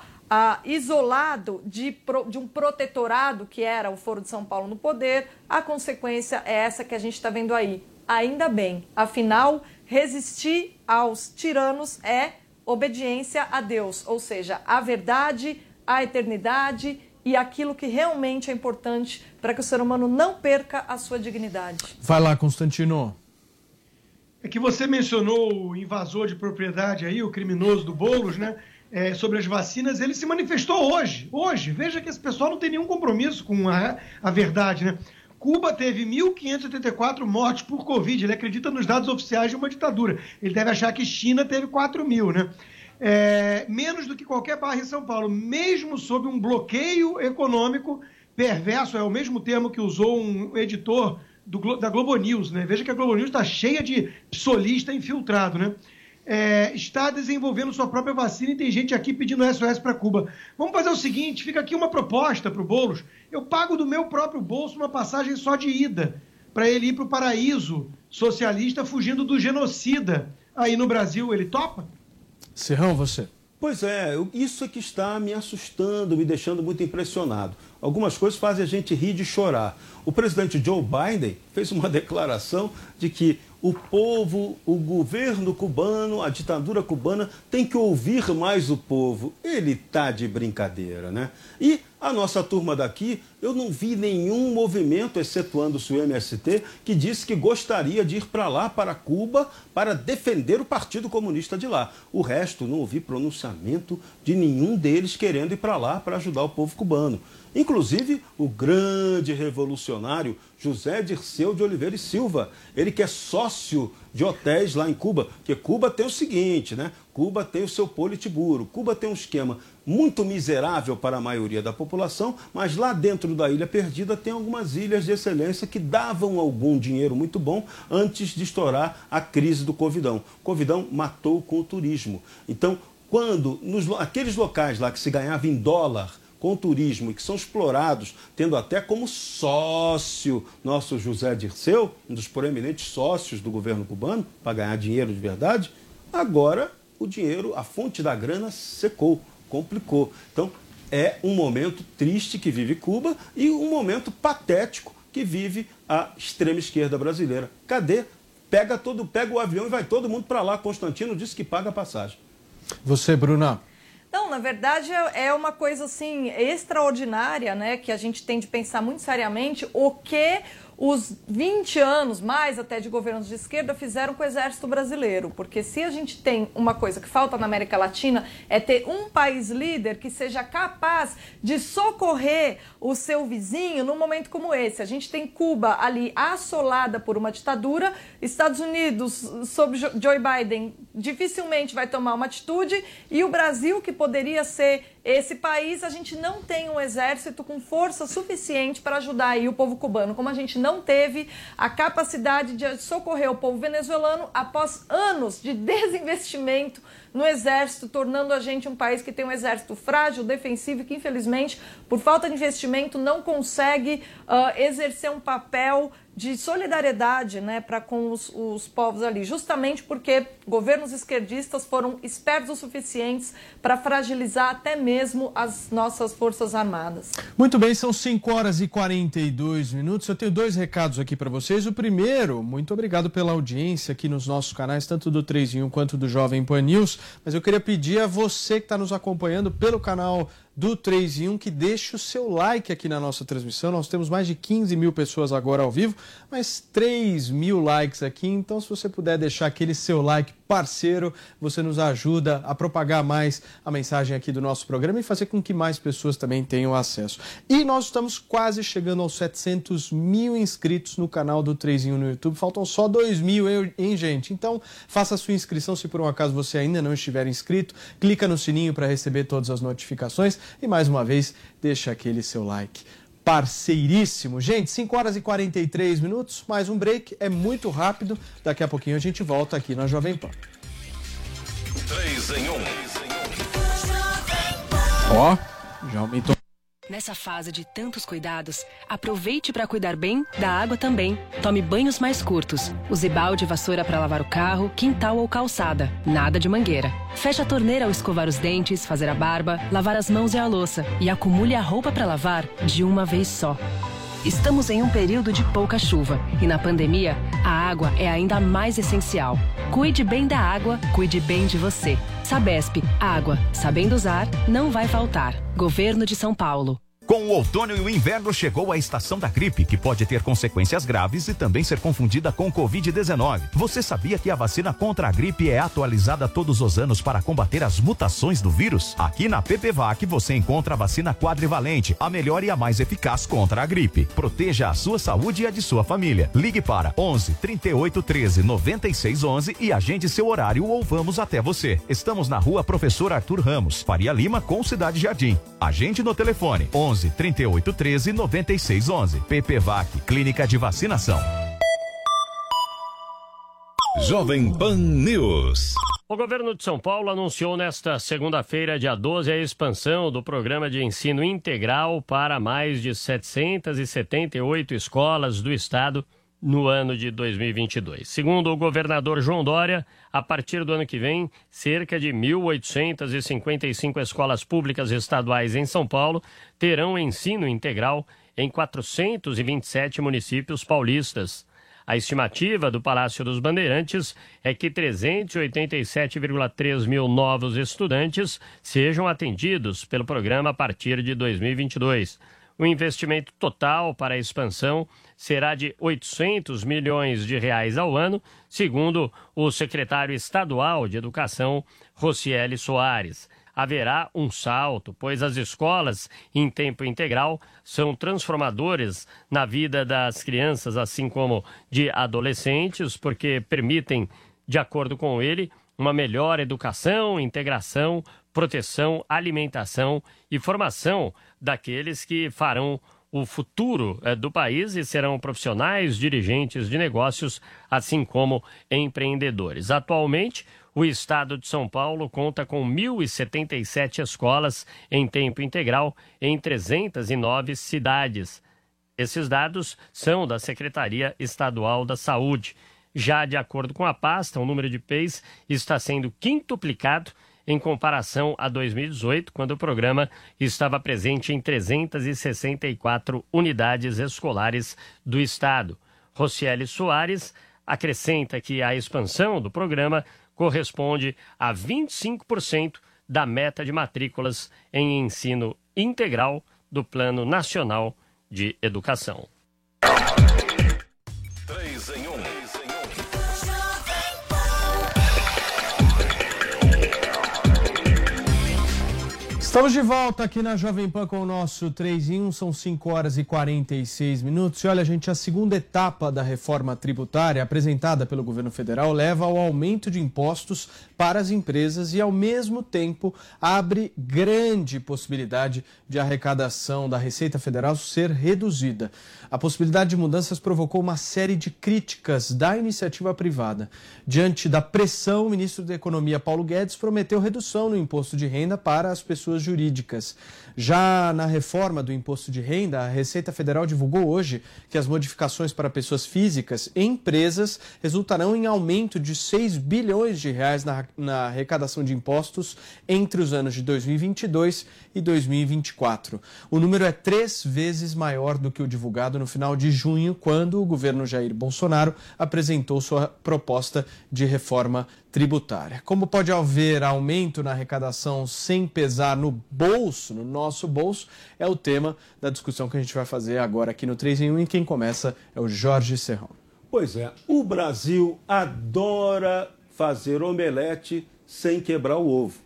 [SPEAKER 7] isolado de um protetorado que era o Foro de São Paulo no poder, a consequência é essa que a gente está vendo aí. Ainda bem, afinal, resistir aos tiranos é obediência a Deus, ou seja, a verdade, a eternidade e aquilo que realmente é importante para que o ser humano não perca a sua dignidade.
[SPEAKER 6] Vai lá, Constantino.
[SPEAKER 8] É que você mencionou o invasor de propriedade aí, o criminoso do Boulos, né? Sobre as vacinas, ele se manifestou hoje. Hoje, veja que esse pessoal não tem nenhum compromisso com a verdade, né? Cuba teve 1.584 mortes por Covid. Ele acredita nos dados oficiais de uma ditadura. Ele deve achar que China teve 4.000, né? Menos do que qualquer bairro em São Paulo, mesmo sob um bloqueio econômico perverso, é o mesmo termo que usou um editor da Globo News, né? Veja que a Globo News está cheia de psolista infiltrado, né? Está desenvolvendo sua própria vacina e tem gente aqui pedindo SOS para Cuba. Vamos fazer o seguinte, fica aqui uma proposta para o Boulos. Eu pago do meu próprio bolso uma passagem só de ida, para ele ir para o paraíso socialista fugindo do genocida aí no Brasil. Ele topa?
[SPEAKER 6] Serrão, você.
[SPEAKER 9] Pois é, isso é que está me assustando, me deixando muito impressionado. Algumas coisas fazem a gente rir de chorar. O presidente Joe Biden fez uma declaração de que o povo, o governo cubano, a ditadura cubana tem que ouvir mais o povo. Ele está de brincadeira, né? E a nossa turma daqui, eu não vi nenhum movimento, excetuando-se o MST, que disse que gostaria de ir para lá, para Cuba, para defender o Partido Comunista de lá. O resto, não ouvi pronunciamento de nenhum deles querendo ir para lá para ajudar o povo cubano. Inclusive, o grande revolucionário José Dirceu de Oliveira e Silva, ele que é sócio de hotéis lá em Cuba, porque Cuba tem o seguinte, né? Cuba tem o seu Politburo, Cuba tem um esquema muito miserável para a maioria da população, mas lá dentro da Ilha Perdida tem algumas ilhas de excelência que davam algum dinheiro muito bom antes de estourar a crise do Covidão. O Covidão matou com o turismo. Então, quando aqueles locais lá que se ganhava em dólar, com turismo e que são explorados, tendo até como sócio nosso José Dirceu, um dos proeminentes sócios do governo cubano, para ganhar dinheiro de verdade, agora o dinheiro, a fonte da grana secou, complicou. Então, é um momento triste que vive Cuba e um momento patético que vive a extrema esquerda brasileira. Cadê? Pega o avião e vai todo mundo para lá. Constantino disse que paga a passagem.
[SPEAKER 6] Você, Bruna?
[SPEAKER 7] Não, na verdade é uma coisa assim extraordinária, né, que a gente tem de pensar muito seriamente o que os 20 anos, mais até de governos de esquerda, fizeram com o exército brasileiro. Porque se a gente tem uma coisa que falta na América Latina, é ter um país líder que seja capaz de socorrer o seu vizinho num momento como esse. A gente tem Cuba ali assolada por uma ditadura, Estados Unidos, sob Joe Biden, dificilmente vai tomar uma atitude, e o Brasil, que poderia ser esse país, a gente não tem um exército com força suficiente para ajudar aí o povo cubano, como a gente não teve a capacidade de socorrer o povo venezuelano após anos de desinvestimento no exército, tornando a gente um país que tem um exército frágil, defensivo e que, infelizmente, por falta de investimento, não consegue exercer um papel de solidariedade, né, para com os povos ali, justamente porque governos esquerdistas foram espertos o suficientes para fragilizar até mesmo as nossas Forças Armadas.
[SPEAKER 6] Muito bem, são 5h42. Eu tenho 2 recados aqui para vocês. O primeiro, muito obrigado pela audiência aqui nos nossos canais, tanto do 3 em 1 quanto do Jovem Pan News, mas eu queria pedir a você que está nos acompanhando pelo canal do 3 em 1 que deixe o seu like aqui na nossa transmissão. Nós temos mais de 15 mil pessoas agora ao vivo, mas 3 mil likes aqui. Então, se você puder deixar aquele seu like parceiro, você nos ajuda a propagar mais a mensagem aqui do nosso programa e fazer com que mais pessoas também tenham acesso. E nós estamos quase chegando aos 700 mil inscritos no canal do 3 em 1 no YouTube. Faltam só 2 mil, hein, gente? Então, faça a sua inscrição se por um acaso você ainda não estiver inscrito. Clica no sininho para receber todas as notificações. E mais uma vez, deixa aquele seu like parceiríssimo. Gente, 5h43, mais um break, é muito rápido. Daqui a pouquinho a gente volta aqui na Jovem Pan.
[SPEAKER 5] 3 em 1.
[SPEAKER 6] Ó, já aumentou.
[SPEAKER 12] Nessa fase de tantos cuidados, aproveite para cuidar bem da água também. Tome banhos mais curtos. Use balde e vassoura para lavar o carro, quintal ou calçada. Nada de mangueira. Feche a torneira ao escovar os dentes, fazer a barba, lavar as mãos e a louça. E acumule a roupa para lavar de uma vez só. Estamos em um período de pouca chuva e na pandemia, a água é ainda mais essencial. Cuide bem da água, cuide bem de você. Sabesp, água, sabendo usar, não vai faltar. Governo de São Paulo.
[SPEAKER 13] Com o outono e o inverno chegou a estação da gripe, que pode ter consequências graves e também ser confundida com Covid-19. Você sabia que a vacina contra a gripe é atualizada todos os anos para combater as mutações do vírus? Aqui na PPVAC você encontra a vacina quadrivalente, a melhor e a mais eficaz contra a gripe. Proteja a sua saúde e a de sua família. Ligue para 11 38 13 96 11 e agende seu horário ou vamos até você. Estamos na Rua Professor Arthur Ramos, Faria Lima, com Cidade Jardim. Agende no telefone 11 38 13 96 11. PPVAC, Clínica de Vacinação.
[SPEAKER 5] Jovem Pan News.
[SPEAKER 10] O governo de São Paulo anunciou nesta segunda-feira, dia 12, a expansão do programa de ensino integral para mais de 778 escolas do estado no ano de 2022. Segundo o governador João Dória, a partir do ano que vem, cerca de 1.855 escolas públicas estaduais em São Paulo terão ensino integral em 427 municípios paulistas. A estimativa do Palácio dos Bandeirantes é que 387,3 mil novos estudantes sejam atendidos pelo programa a partir de 2022. O investimento total para a expansão será de R$ 800 milhões ao ano, segundo o secretário estadual de Educação, Rocieli Soares. Haverá um salto, pois as escolas em tempo integral são transformadoras na vida das crianças, assim como de adolescentes, porque permitem, de acordo com ele, uma melhor educação, integração, proteção, alimentação e formação daqueles que farão o futuro do país e serão profissionais, dirigentes de negócios, assim como empreendedores. Atualmente, o estado de São Paulo conta com 1.077 escolas em tempo integral em 309 cidades. Esses dados são da Secretaria Estadual da Saúde. Já de acordo com a pasta, o número de PEIs está sendo quintuplicado em comparação a 2018, quando o programa estava presente em 364 unidades escolares do estado. Rocieli Soares acrescenta que a expansão do programa corresponde a 25% da meta de matrículas em ensino integral do Plano Nacional de Educação.
[SPEAKER 5] 3 em 1.
[SPEAKER 6] Estamos de volta aqui na Jovem Pan com o nosso 3 em 1, são 5 horas e 46 minutos. E olha, gente, a segunda etapa da reforma tributária apresentada pelo governo federal leva ao aumento de impostos para as empresas e, ao mesmo tempo, abre grande possibilidade de arrecadação da Receita Federal ser reduzida. A possibilidade de mudanças provocou uma série de críticas da iniciativa privada. Diante da pressão, o ministro da Economia, Paulo Guedes, prometeu redução no imposto de renda para as pessoas jurídicas. Já na reforma do imposto de renda, a Receita Federal divulgou hoje que as modificações para pessoas físicas e empresas resultarão em aumento de 6 bilhões de reais na arrecadação de impostos entre os anos de 2022 e 2024. O número é 3 vezes maior do que o divulgado no final de junho, quando o governo Jair Bolsonaro apresentou sua proposta de reforma tributária. Como pode haver aumento na arrecadação sem pesar no bolso, no nosso bolso, é o tema da discussão que a gente vai fazer agora aqui no 3 em 1, e quem começa é o Jorge Serrão.
[SPEAKER 9] Pois é, o Brasil adora fazer omelete sem quebrar o ovo.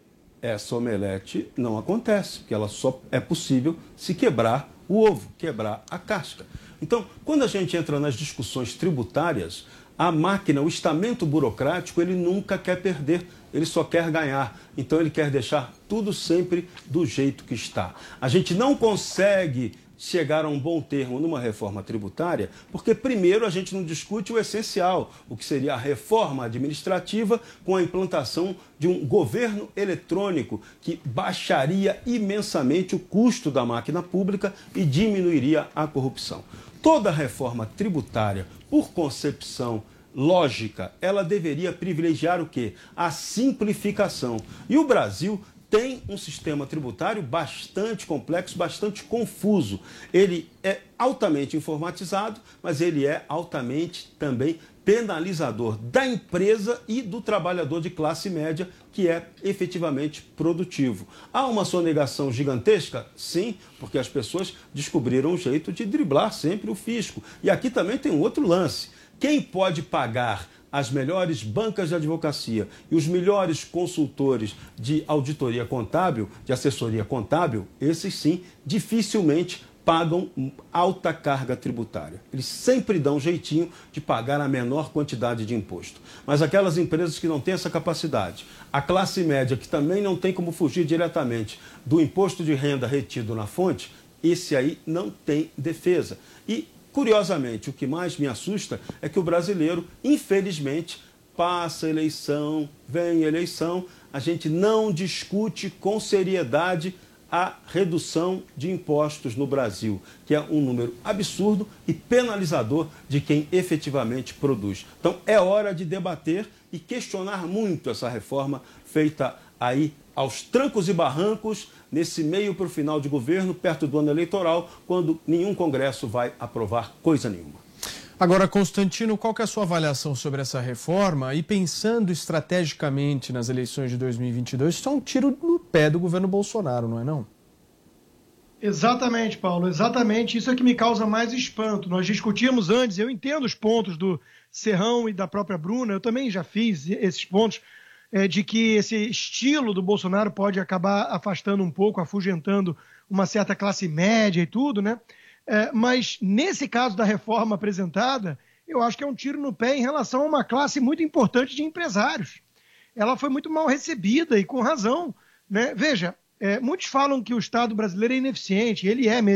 [SPEAKER 9] Essa omelete não acontece, porque ela só é possível se quebrar o ovo, quebrar a casca. Então, quando a gente entra nas discussões tributárias, a máquina, o estamento burocrático, ele nunca quer perder, ele só quer ganhar. Então ele quer deixar tudo sempre do jeito que está. A gente não consegue chegar a um bom termo numa reforma tributária, porque primeiro a gente não discute o essencial, o que seria a reforma administrativa com a implantação de um governo eletrônico que baixaria imensamente o custo da máquina pública e diminuiria a corrupção. Toda reforma tributária, por concepção lógica, ela deveria privilegiar o quê? A simplificação. E o Brasil tem um sistema tributário bastante complexo, bastante confuso. Ele é altamente informatizado, mas ele é altamente também penalizador da empresa e do trabalhador de classe média, que é efetivamente produtivo. Há uma sonegação gigantesca? Sim, porque as pessoas descobriram um jeito de driblar sempre o fisco. E aqui também tem um outro lance. Quem pode pagar as melhores bancas de advocacia e os melhores consultores de auditoria contábil, de assessoria contábil, esses sim, dificilmente pagam alta carga tributária. Eles sempre dão um jeitinho de pagar a menor quantidade de imposto. Mas aquelas empresas que não têm essa capacidade, a classe média que também não tem como fugir diretamente do imposto de renda retido na fonte, esse aí não tem defesa. E, curiosamente, o que mais me assusta é que o brasileiro, infelizmente, passa eleição, vem eleição, a gente não discute com seriedade a redução de impostos no Brasil, que é um número absurdo e penalizador de quem efetivamente produz. Então é hora de debater e questionar muito essa reforma feita aí aos trancos e barrancos, nesse meio para o final de governo, perto do ano eleitoral, quando nenhum Congresso vai aprovar coisa nenhuma.
[SPEAKER 6] Agora, Constantino, qual que é a sua avaliação sobre essa reforma? E pensando estrategicamente nas eleições de 2022, isso é um tiro no pé do governo Bolsonaro, não é não?
[SPEAKER 8] Exatamente, Paulo, exatamente. Isso é que me causa mais espanto. Nós discutimos antes, eu entendo os pontos do Serrão e da própria Bruna, eu também já fiz esses pontos, de que esse estilo do Bolsonaro pode acabar afastando um pouco, afugentando uma certa classe média e tudo, né? Mas nesse caso da reforma apresentada, eu acho que é um tiro no pé em relação a uma classe muito importante de empresários. Ela foi muito mal recebida e com razão, né? Veja, muitos falam que o Estado brasileiro é ineficiente, ele é mesmo.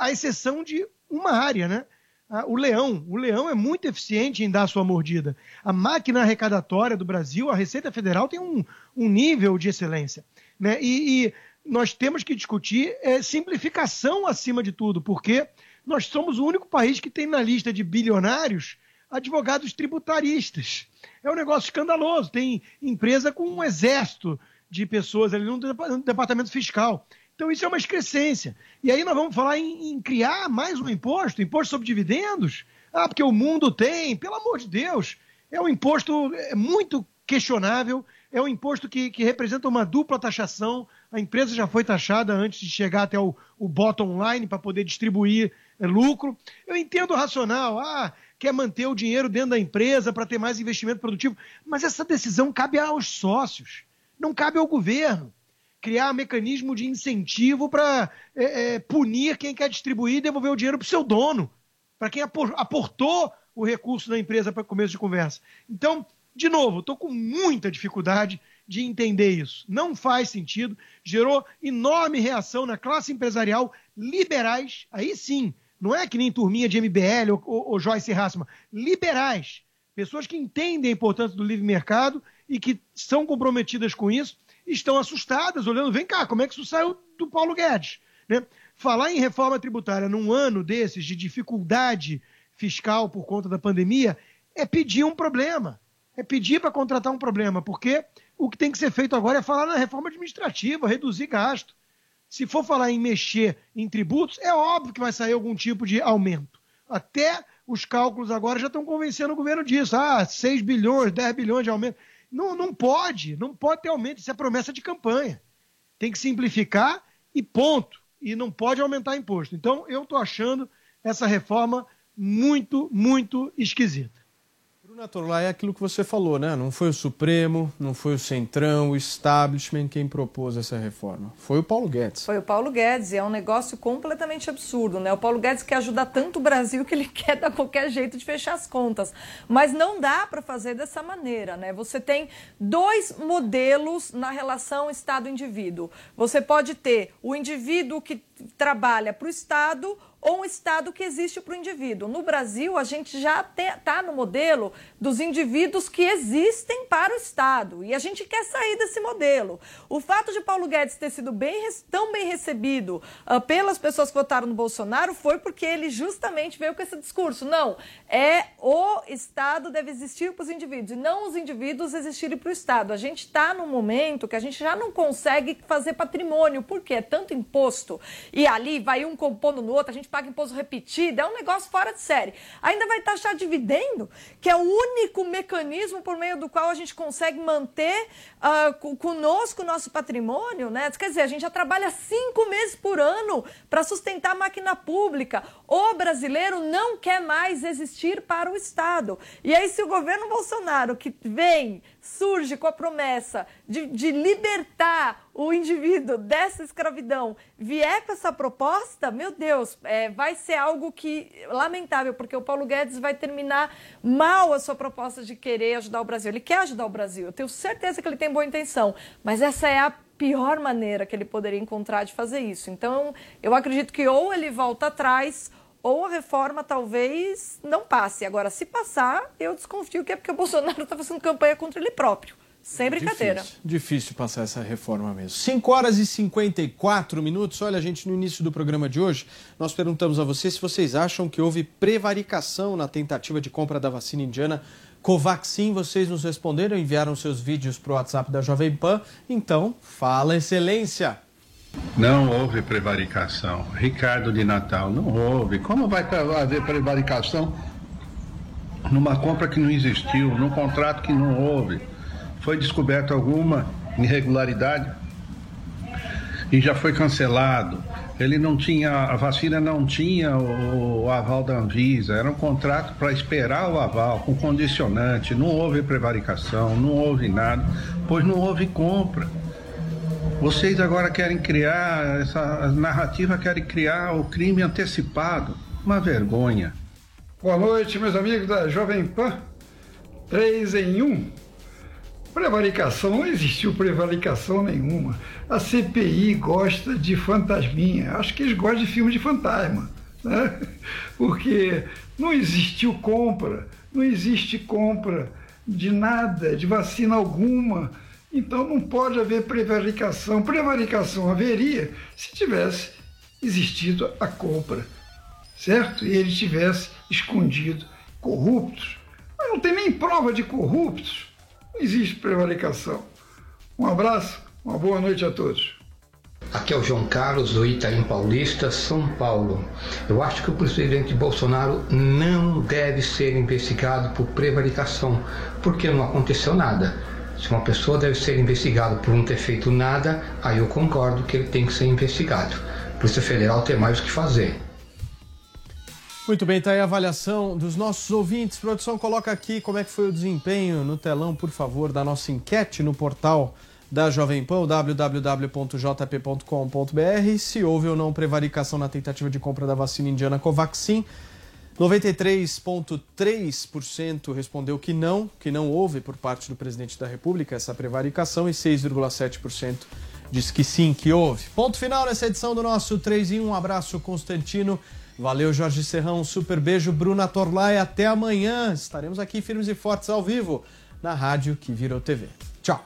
[SPEAKER 8] à exceção de uma área, né? O leão é muito eficiente em dar sua mordida. A máquina arrecadatória do Brasil, a Receita Federal, tem um nível de excelência, né? E nós temos que discutir simplificação acima de tudo, porque nós somos o único país que tem na lista de bilionários advogados tributaristas. É um negócio escandaloso. Tem empresa com um exército de pessoas ali no departamento fiscal. Então isso é uma excrescência. E aí nós vamos falar em criar mais um imposto sobre dividendos? Porque o mundo tem, pelo amor de Deus. É um imposto muito questionável, é um imposto que representa uma dupla taxação. A empresa já foi taxada antes de chegar até o bottom line para poder distribuir lucro. Eu entendo o racional, quer manter o dinheiro dentro da empresa para ter mais investimento produtivo, mas essa decisão cabe aos sócios, não cabe ao governo. Criar um mecanismo de incentivo para punir quem quer distribuir e devolver o dinheiro para o seu dono, para quem aportou o recurso da empresa para começo de conversa. Então, de novo, estou com muita dificuldade de entender isso. Não faz sentido, gerou enorme reação na classe empresarial, liberais, aí sim, não é que nem turminha de MBL ou Joyce Hasselman, liberais, pessoas que entendem a importância do livre mercado e que são comprometidas com isso, estão assustadas, olhando, vem cá, como é que isso saiu do Paulo Guedes? Né? Falar em reforma tributária num ano desses de dificuldade fiscal por conta da pandemia é pedir um problema, é pedir para contratar um problema, porque o que tem que ser feito agora é falar na reforma administrativa, reduzir gasto. Se for falar em mexer em tributos, é óbvio que vai sair algum tipo de aumento. Até os cálculos agora já estão convencendo o governo disso. 6 bilhões, 10 bilhões de aumento. Não pode ter aumento, isso é promessa de campanha. Tem que simplificar e ponto. E não pode aumentar imposto. Então, eu estou achando essa reforma muito, muito esquisita.
[SPEAKER 6] Bruna Torlai, é aquilo que você falou, né? Não foi o Supremo, não foi o Centrão, o establishment quem propôs essa reforma. Foi o Paulo Guedes.
[SPEAKER 7] Foi o Paulo Guedes, e é um negócio completamente absurdo, né? O Paulo Guedes quer ajudar tanto o Brasil que ele quer dar qualquer jeito de fechar as contas. Mas não dá para fazer dessa maneira, né? Você tem dois modelos na relação Estado-indivíduo. Você pode ter o indivíduo que trabalha para o Estado ou um Estado que existe para o indivíduo. No Brasil, a gente já está no modelo dos indivíduos que existem para o Estado. E a gente quer sair desse modelo. O fato de Paulo Guedes ter sido tão bem recebido pelas pessoas que votaram no Bolsonaro foi porque ele justamente veio com esse discurso. Não, o Estado deve existir para os indivíduos e não os indivíduos existirem para o Estado. A gente está num momento que a gente já não consegue fazer patrimônio, porque é tanto imposto e ali vai um compondo no outro, a gente paga imposto repetido, é um negócio fora de série. Ainda vai taxar dividendo, que é o único mecanismo por meio do qual a gente consegue manter conosco o nosso patrimônio, né? Quer dizer, a gente já trabalha 5 meses por ano para sustentar a máquina pública. O brasileiro não quer mais existir para o Estado. E aí, se o governo Bolsonaro, que surge com a promessa de libertar o indivíduo dessa escravidão, vier com essa proposta, meu Deus, vai ser algo lamentável, porque o Paulo Guedes vai terminar mal a sua proposta de querer ajudar o Brasil. Ele quer ajudar o Brasil, eu tenho certeza que ele tem boa intenção, mas essa é a pior maneira que ele poderia encontrar de fazer isso. Então, eu acredito que ou ele volta atrás, ou a reforma talvez não passe. Agora, se passar, eu desconfio que é porque o Bolsonaro está fazendo campanha contra ele próprio. Sem brincadeira.
[SPEAKER 6] Difícil passar essa reforma mesmo. 5 horas e 54 minutos. Olha, gente, no início do programa de hoje, nós perguntamos a vocês se vocês acham que houve prevaricação na tentativa de compra da vacina indiana Covaxin. Vocês nos responderam, enviaram seus vídeos para o WhatsApp da Jovem Pan. Então, fala, excelência.
[SPEAKER 14] Não houve prevaricação. Ricardo de Natal, não houve. Como vai haver prevaricação numa compra que não existiu, num contrato que não houve? Foi descoberta alguma irregularidade e já foi cancelado. A vacina não tinha o aval da Anvisa, era um contrato para esperar o aval, com condicionante, não houve prevaricação, não houve nada, pois não houve compra. Vocês agora querem criar, essa narrativa querem criar o crime antecipado, uma vergonha.
[SPEAKER 15] Boa noite, meus amigos da Jovem Pan, 3 em 1. Prevaricação, não existiu prevaricação nenhuma. A CPI gosta de fantasminha. Acho que eles gostam de filme de fantasma, né? Porque não existiu compra, não existe compra de nada, de vacina alguma. Então não pode haver prevaricação. Prevaricação haveria se tivesse existido a compra, certo? E ele tivesse escondido corruptos. Mas não tem nem prova de corruptos. Não existe prevaricação. Um abraço, uma boa noite a todos.
[SPEAKER 16] Aqui é o João Carlos, do Itaim Paulista, São Paulo. Eu acho que o presidente Bolsonaro não deve ser investigado por prevaricação, porque não aconteceu nada. Se uma pessoa deve ser investigada por não ter feito nada, aí eu concordo que ele tem que ser investigado. A Polícia Federal tem mais o que fazer.
[SPEAKER 6] Muito bem, tá aí a avaliação dos nossos ouvintes. Produção, coloca aqui como é que foi o desempenho no telão, por favor, da nossa enquete no portal da Jovem Pan, www.jp.com.br, se houve ou não prevaricação na tentativa de compra da vacina indiana Covaxin. 93,3% respondeu que não houve por parte do presidente da República essa prevaricação, e 6,7% diz que sim, que houve. Ponto final nessa edição do nosso 3 em 1. Um abraço, Constantino. Valeu, Jorge Serrão. Um super beijo, Bruna Torlai. Até amanhã. Estaremos aqui firmes e fortes ao vivo na rádio que virou TV. Tchau.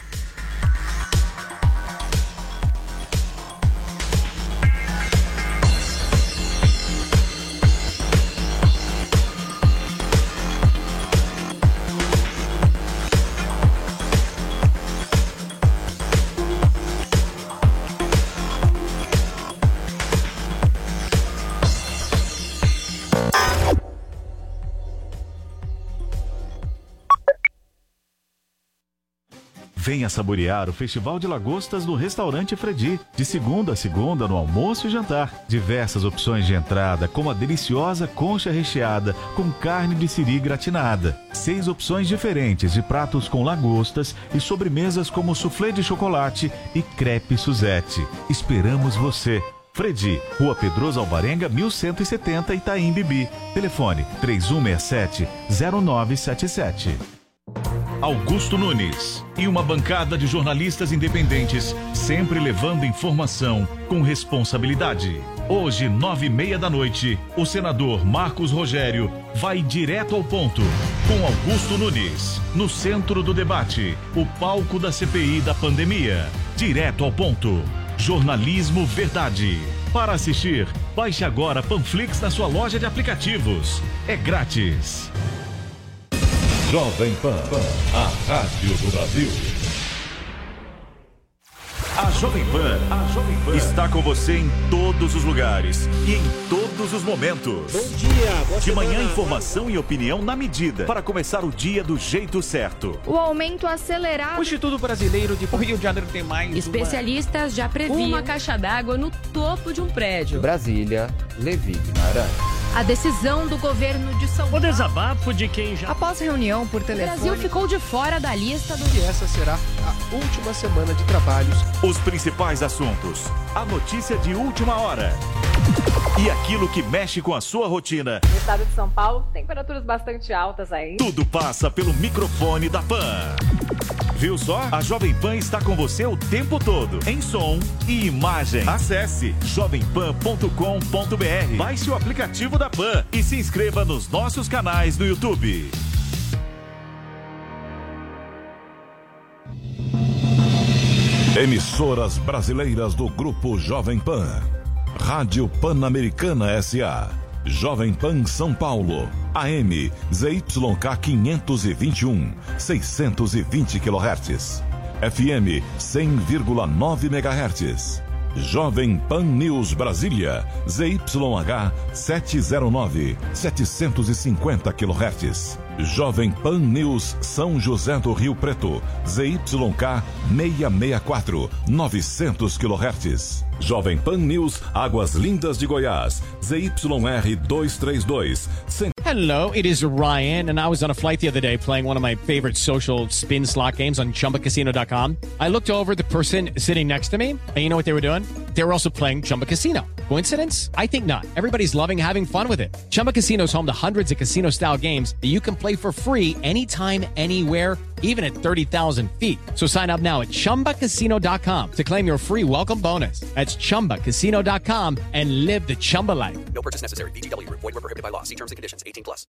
[SPEAKER 13] Venha saborear o Festival de Lagostas no Restaurante Fredi, de segunda a segunda no almoço e jantar. Diversas opções de entrada, como a deliciosa concha recheada com carne de siri gratinada. 6 opções diferentes de pratos com lagostas e sobremesas como soufflé de chocolate e crepe Suzette. Esperamos você! Fredi, Rua Pedroso Alvarenga, 1170, Itaim Bibi. Telefone 3167-0977. Augusto Nunes e uma bancada de jornalistas independentes, sempre levando informação com responsabilidade. Hoje, 9h30 da noite, o senador Marcos Rogério vai direto ao ponto com Augusto Nunes, no centro do debate, o palco da CPI da pandemia. Direto ao ponto. Jornalismo Verdade. Para assistir, baixe agora Panflix na sua loja de aplicativos. É grátis.
[SPEAKER 5] Jovem Pan, a rádio do Brasil.
[SPEAKER 13] A Jovem Pan está com você em todos os lugares e em todos os momentos.
[SPEAKER 17] Bom dia, boa
[SPEAKER 13] de manhã,
[SPEAKER 17] semana.
[SPEAKER 13] informação e opinião na medida para começar o dia do jeito certo.
[SPEAKER 18] O aumento acelerado.
[SPEAKER 17] O Instituto Brasileiro de Rio de Janeiro tem mais
[SPEAKER 12] Especialistas já previam uma caixa d'água no topo de um prédio.
[SPEAKER 17] Brasília, Levi Guimarães.
[SPEAKER 18] A decisão do governo de São Paulo.
[SPEAKER 10] O desabafo de quem já...
[SPEAKER 18] Após reunião por
[SPEAKER 12] O
[SPEAKER 18] telefone.
[SPEAKER 12] Brasil ficou de fora da lista do...
[SPEAKER 17] E essa será a última semana de trabalhos.
[SPEAKER 13] Os principais assuntos, a notícia de última hora e aquilo que mexe com a sua rotina.
[SPEAKER 19] No estado de São Paulo, temperaturas bastante altas aí.
[SPEAKER 13] Tudo passa pelo microfone da Pan. Viu só? A Jovem Pan está com você o tempo todo, em som e imagem. Acesse jovempan.com.br, baixe o aplicativo da Pan e se inscreva nos nossos canais no YouTube.
[SPEAKER 5] Emissoras brasileiras do Grupo Jovem Pan. Rádio Pan-Americana S.A. Jovem Pan São Paulo. AM ZYK 521, 620 kHz. FM 100,9 MHz. Jovem Pan News Brasília, ZYH 709, 750 kHz. Jovem Pan News São José do Rio Preto, ZYK 664, 900 kHz. Jovem Pan News Águas Lindas de Goiás, ZYR 232.
[SPEAKER 1] Hello, it is Ryan, and I was on a flight the other day playing one of my favorite social spin slot games on ChumbaCasino.com. I looked over at the person sitting next to me, and you know what they were doing? They were also playing Chumba Casino. Coincidence? I think not. Everybody's loving having fun with it. Chumba Casino is home to hundreds of casino-style games that you can play for free anytime, anywhere, even at 30,000 feet. So sign up now at ChumbaCasino.com to claim your free welcome bonus. That's ChumbaCasino.com and live the Chumba life.
[SPEAKER 2] No purchase necessary. VGW Group. Void where prohibited by law. See terms and conditions. 18+.